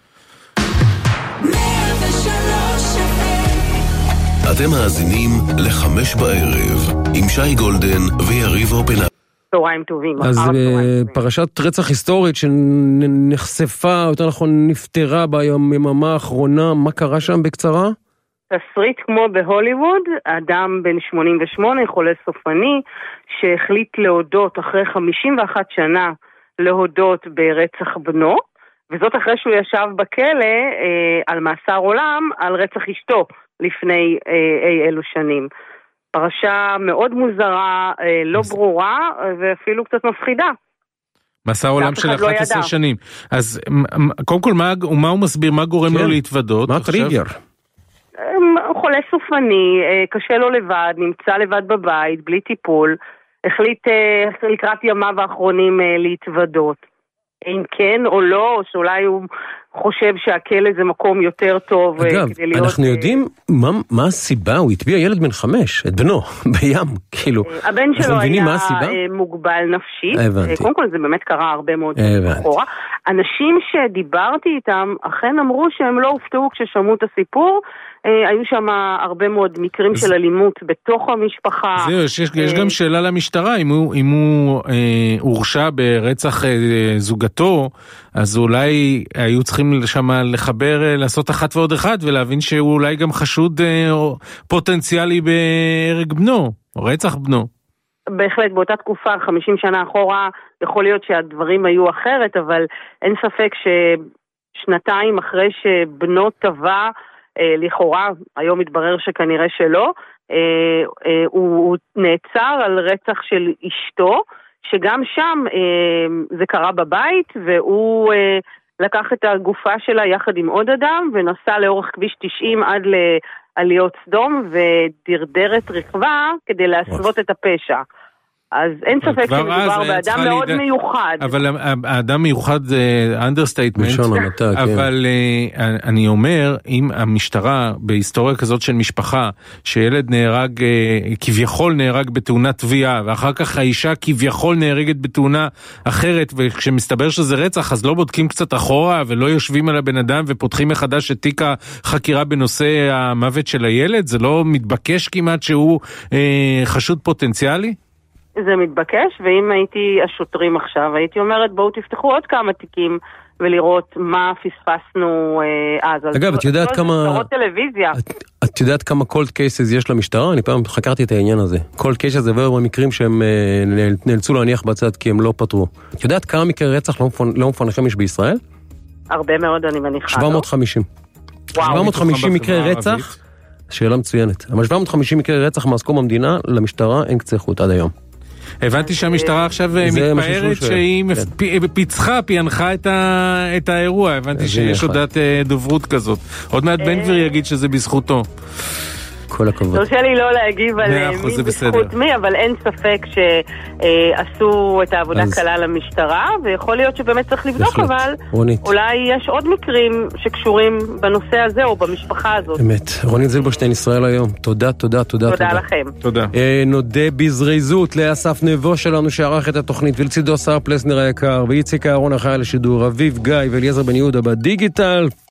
[SPEAKER 1] אתם מאזינים לחמש בערב עם שי גולדן ויריב אופנהיימר.
[SPEAKER 10] צהריים טובים.
[SPEAKER 3] אז פרשת רצח היסטורית שנחשפה, יותר נכון נפטרה ביממה האחרונה, מה קרה שם בקצרה?
[SPEAKER 10] תסריט כמו בהוליווד, אדם בן שמונים ושמונה, חולה סופני, שהחליט להודות אחרי חמישים ואחת שנה להודות ברצח בנו, וזאת אחרי שהוא ישב בכלא אה, על מאסר עולם על רצח אשתו לפני אה, אי אלו שנים. פרשה מאוד מוזרה, אה, לא ברורה ואפילו קצת מפחידה.
[SPEAKER 2] מאסר עולם של אחת עשרה שנים. אז קודם כל, מה, מה הוא מסביר? מה גורם כן. לו להתוודות?
[SPEAKER 3] מה טריגר?
[SPEAKER 10] חולה סופני, אה, קשה לו לבד, נמצא לבד בבית, בלי טיפול, החליט אה, לקראת ימיו האחרונים אה, להתוודות. אם כן או לא, או שאולי הוא חושב שהכלא זה מקום יותר טוב.
[SPEAKER 3] אגב, אנחנו יודעים מה, מה הסיבה, הוא הטביע ילד בן חמש, את בנו, בים, כאילו.
[SPEAKER 10] הבן שלו היה מוגבל נפשית. הבנתי. קודם כל זה באמת קרה הרבה מאוד אחורה. אנשים שדיברתי איתם, אכן אמרו שהם לא הופתעו כששמעו את הסיפור, היו שם הרבה מאוד מקרים של אלימות בתוך המשפחה.
[SPEAKER 2] זהו, יש, יש גם שאלה למשטרה, אם הוא, אם הוא אה, הורשע ברצח אה, זוגתו, אז אולי היו צריכים שם לחבר, לעשות אחת ועוד אחד, ולהבין שהוא אולי גם חשוד אה, פוטנציאלי בהרג בנו, או רצח בנו.
[SPEAKER 10] בהחלט, באותה תקופה, חמישים שנה אחורה, יכול להיות שהדברים היו אחרת, אבל אין ספק ששנתיים אחרי שבנו טבע, לכאורה, היום מתברר שכנראה שלא, הוא נעצר על רצח של אשתו, שגם שם זה קרה בבית, והוא לקח את הגופה שלה יחד עם עוד אדם, ונסע לאורך כביש תשעים עד לעליות סדום, ודרדר את רכבה כדי להסוות את הפשע. אז אין ספק שמדובר באדם מאוד מיוחד.
[SPEAKER 2] אבל האדם מיוחד זה אנדרסטייטמנט.
[SPEAKER 3] המתה,
[SPEAKER 2] אבל
[SPEAKER 3] כן.
[SPEAKER 2] אני אומר, אם המשטרה בהיסטוריה כזאת של משפחה, שילד נהרג, כביכול נהרג בתאונת תביעה, ואחר כך האישה כביכול נהרגת בתאונה אחרת, וכשמסתבר שזה רצח, אז לא בודקים קצת אחורה, ולא יושבים על הבן אדם ופותחים מחדש את תיק החקירה בנושא המוות של הילד? זה לא מתבקש כמעט שהוא אה, חשוד פוטנציאלי?
[SPEAKER 10] זה מתבקש, ואם הייתי השוטרים עכשיו, הייתי אומרת, בואו תפתחו עוד כמה תיקים, ולראות מה פספסנו אה, אז.
[SPEAKER 3] אגב, את יודעת כמה... את, את יודעת כמה cold cases יש למשטרה? אני פעם חקרתי את העניין הזה. cold cases זה בעבר במקרים שהם אה, נאלצו להניח בצד כי הם לא פתרו. את יודעת כמה מקרי רצח לא, מפונ... לא מפונחים יש בישראל?
[SPEAKER 10] הרבה מאוד, אני מניחה.
[SPEAKER 3] שבע מאות וחמישים.
[SPEAKER 10] וואו.
[SPEAKER 3] שבע מאות וחמישים מקרי רצח, שאלה מצוינת. אבל שבע מאות וחמישים מקרי רצח מהסקום המדינה, למשטרה אין קצה חוט עד היום.
[SPEAKER 2] הבנתי שהמשטרה עכשיו מתפארת שהיא פיצחה, פענחה את האירוע. הבנתי שיש הודעת דוברות כזאת. עוד מעט בן גביר יגיד שזה בזכותו.
[SPEAKER 3] כל הכבוד.
[SPEAKER 10] תרשה לי לא להגיב על מי בזכות מי, אבל אין ספק שעשו את העבודה קלה למשטרה, ויכול להיות שבאמת צריך לבדוק, אבל אולי יש עוד מקרים שקשורים בנושא הזה או במשפחה הזאת.
[SPEAKER 3] אמת. רונית זילברשטיין, ישראל היום. תודה, תודה, תודה.
[SPEAKER 10] תודה לכם.
[SPEAKER 2] תודה.
[SPEAKER 3] נודה בזריזות לאסף נבו שלנו שערך את התוכנית, ולצידו שר פלסנר היקר, ואיציק אהרון אחראי לשידור, אביב גיא ואליעזר בן יהודה בדיגיטל.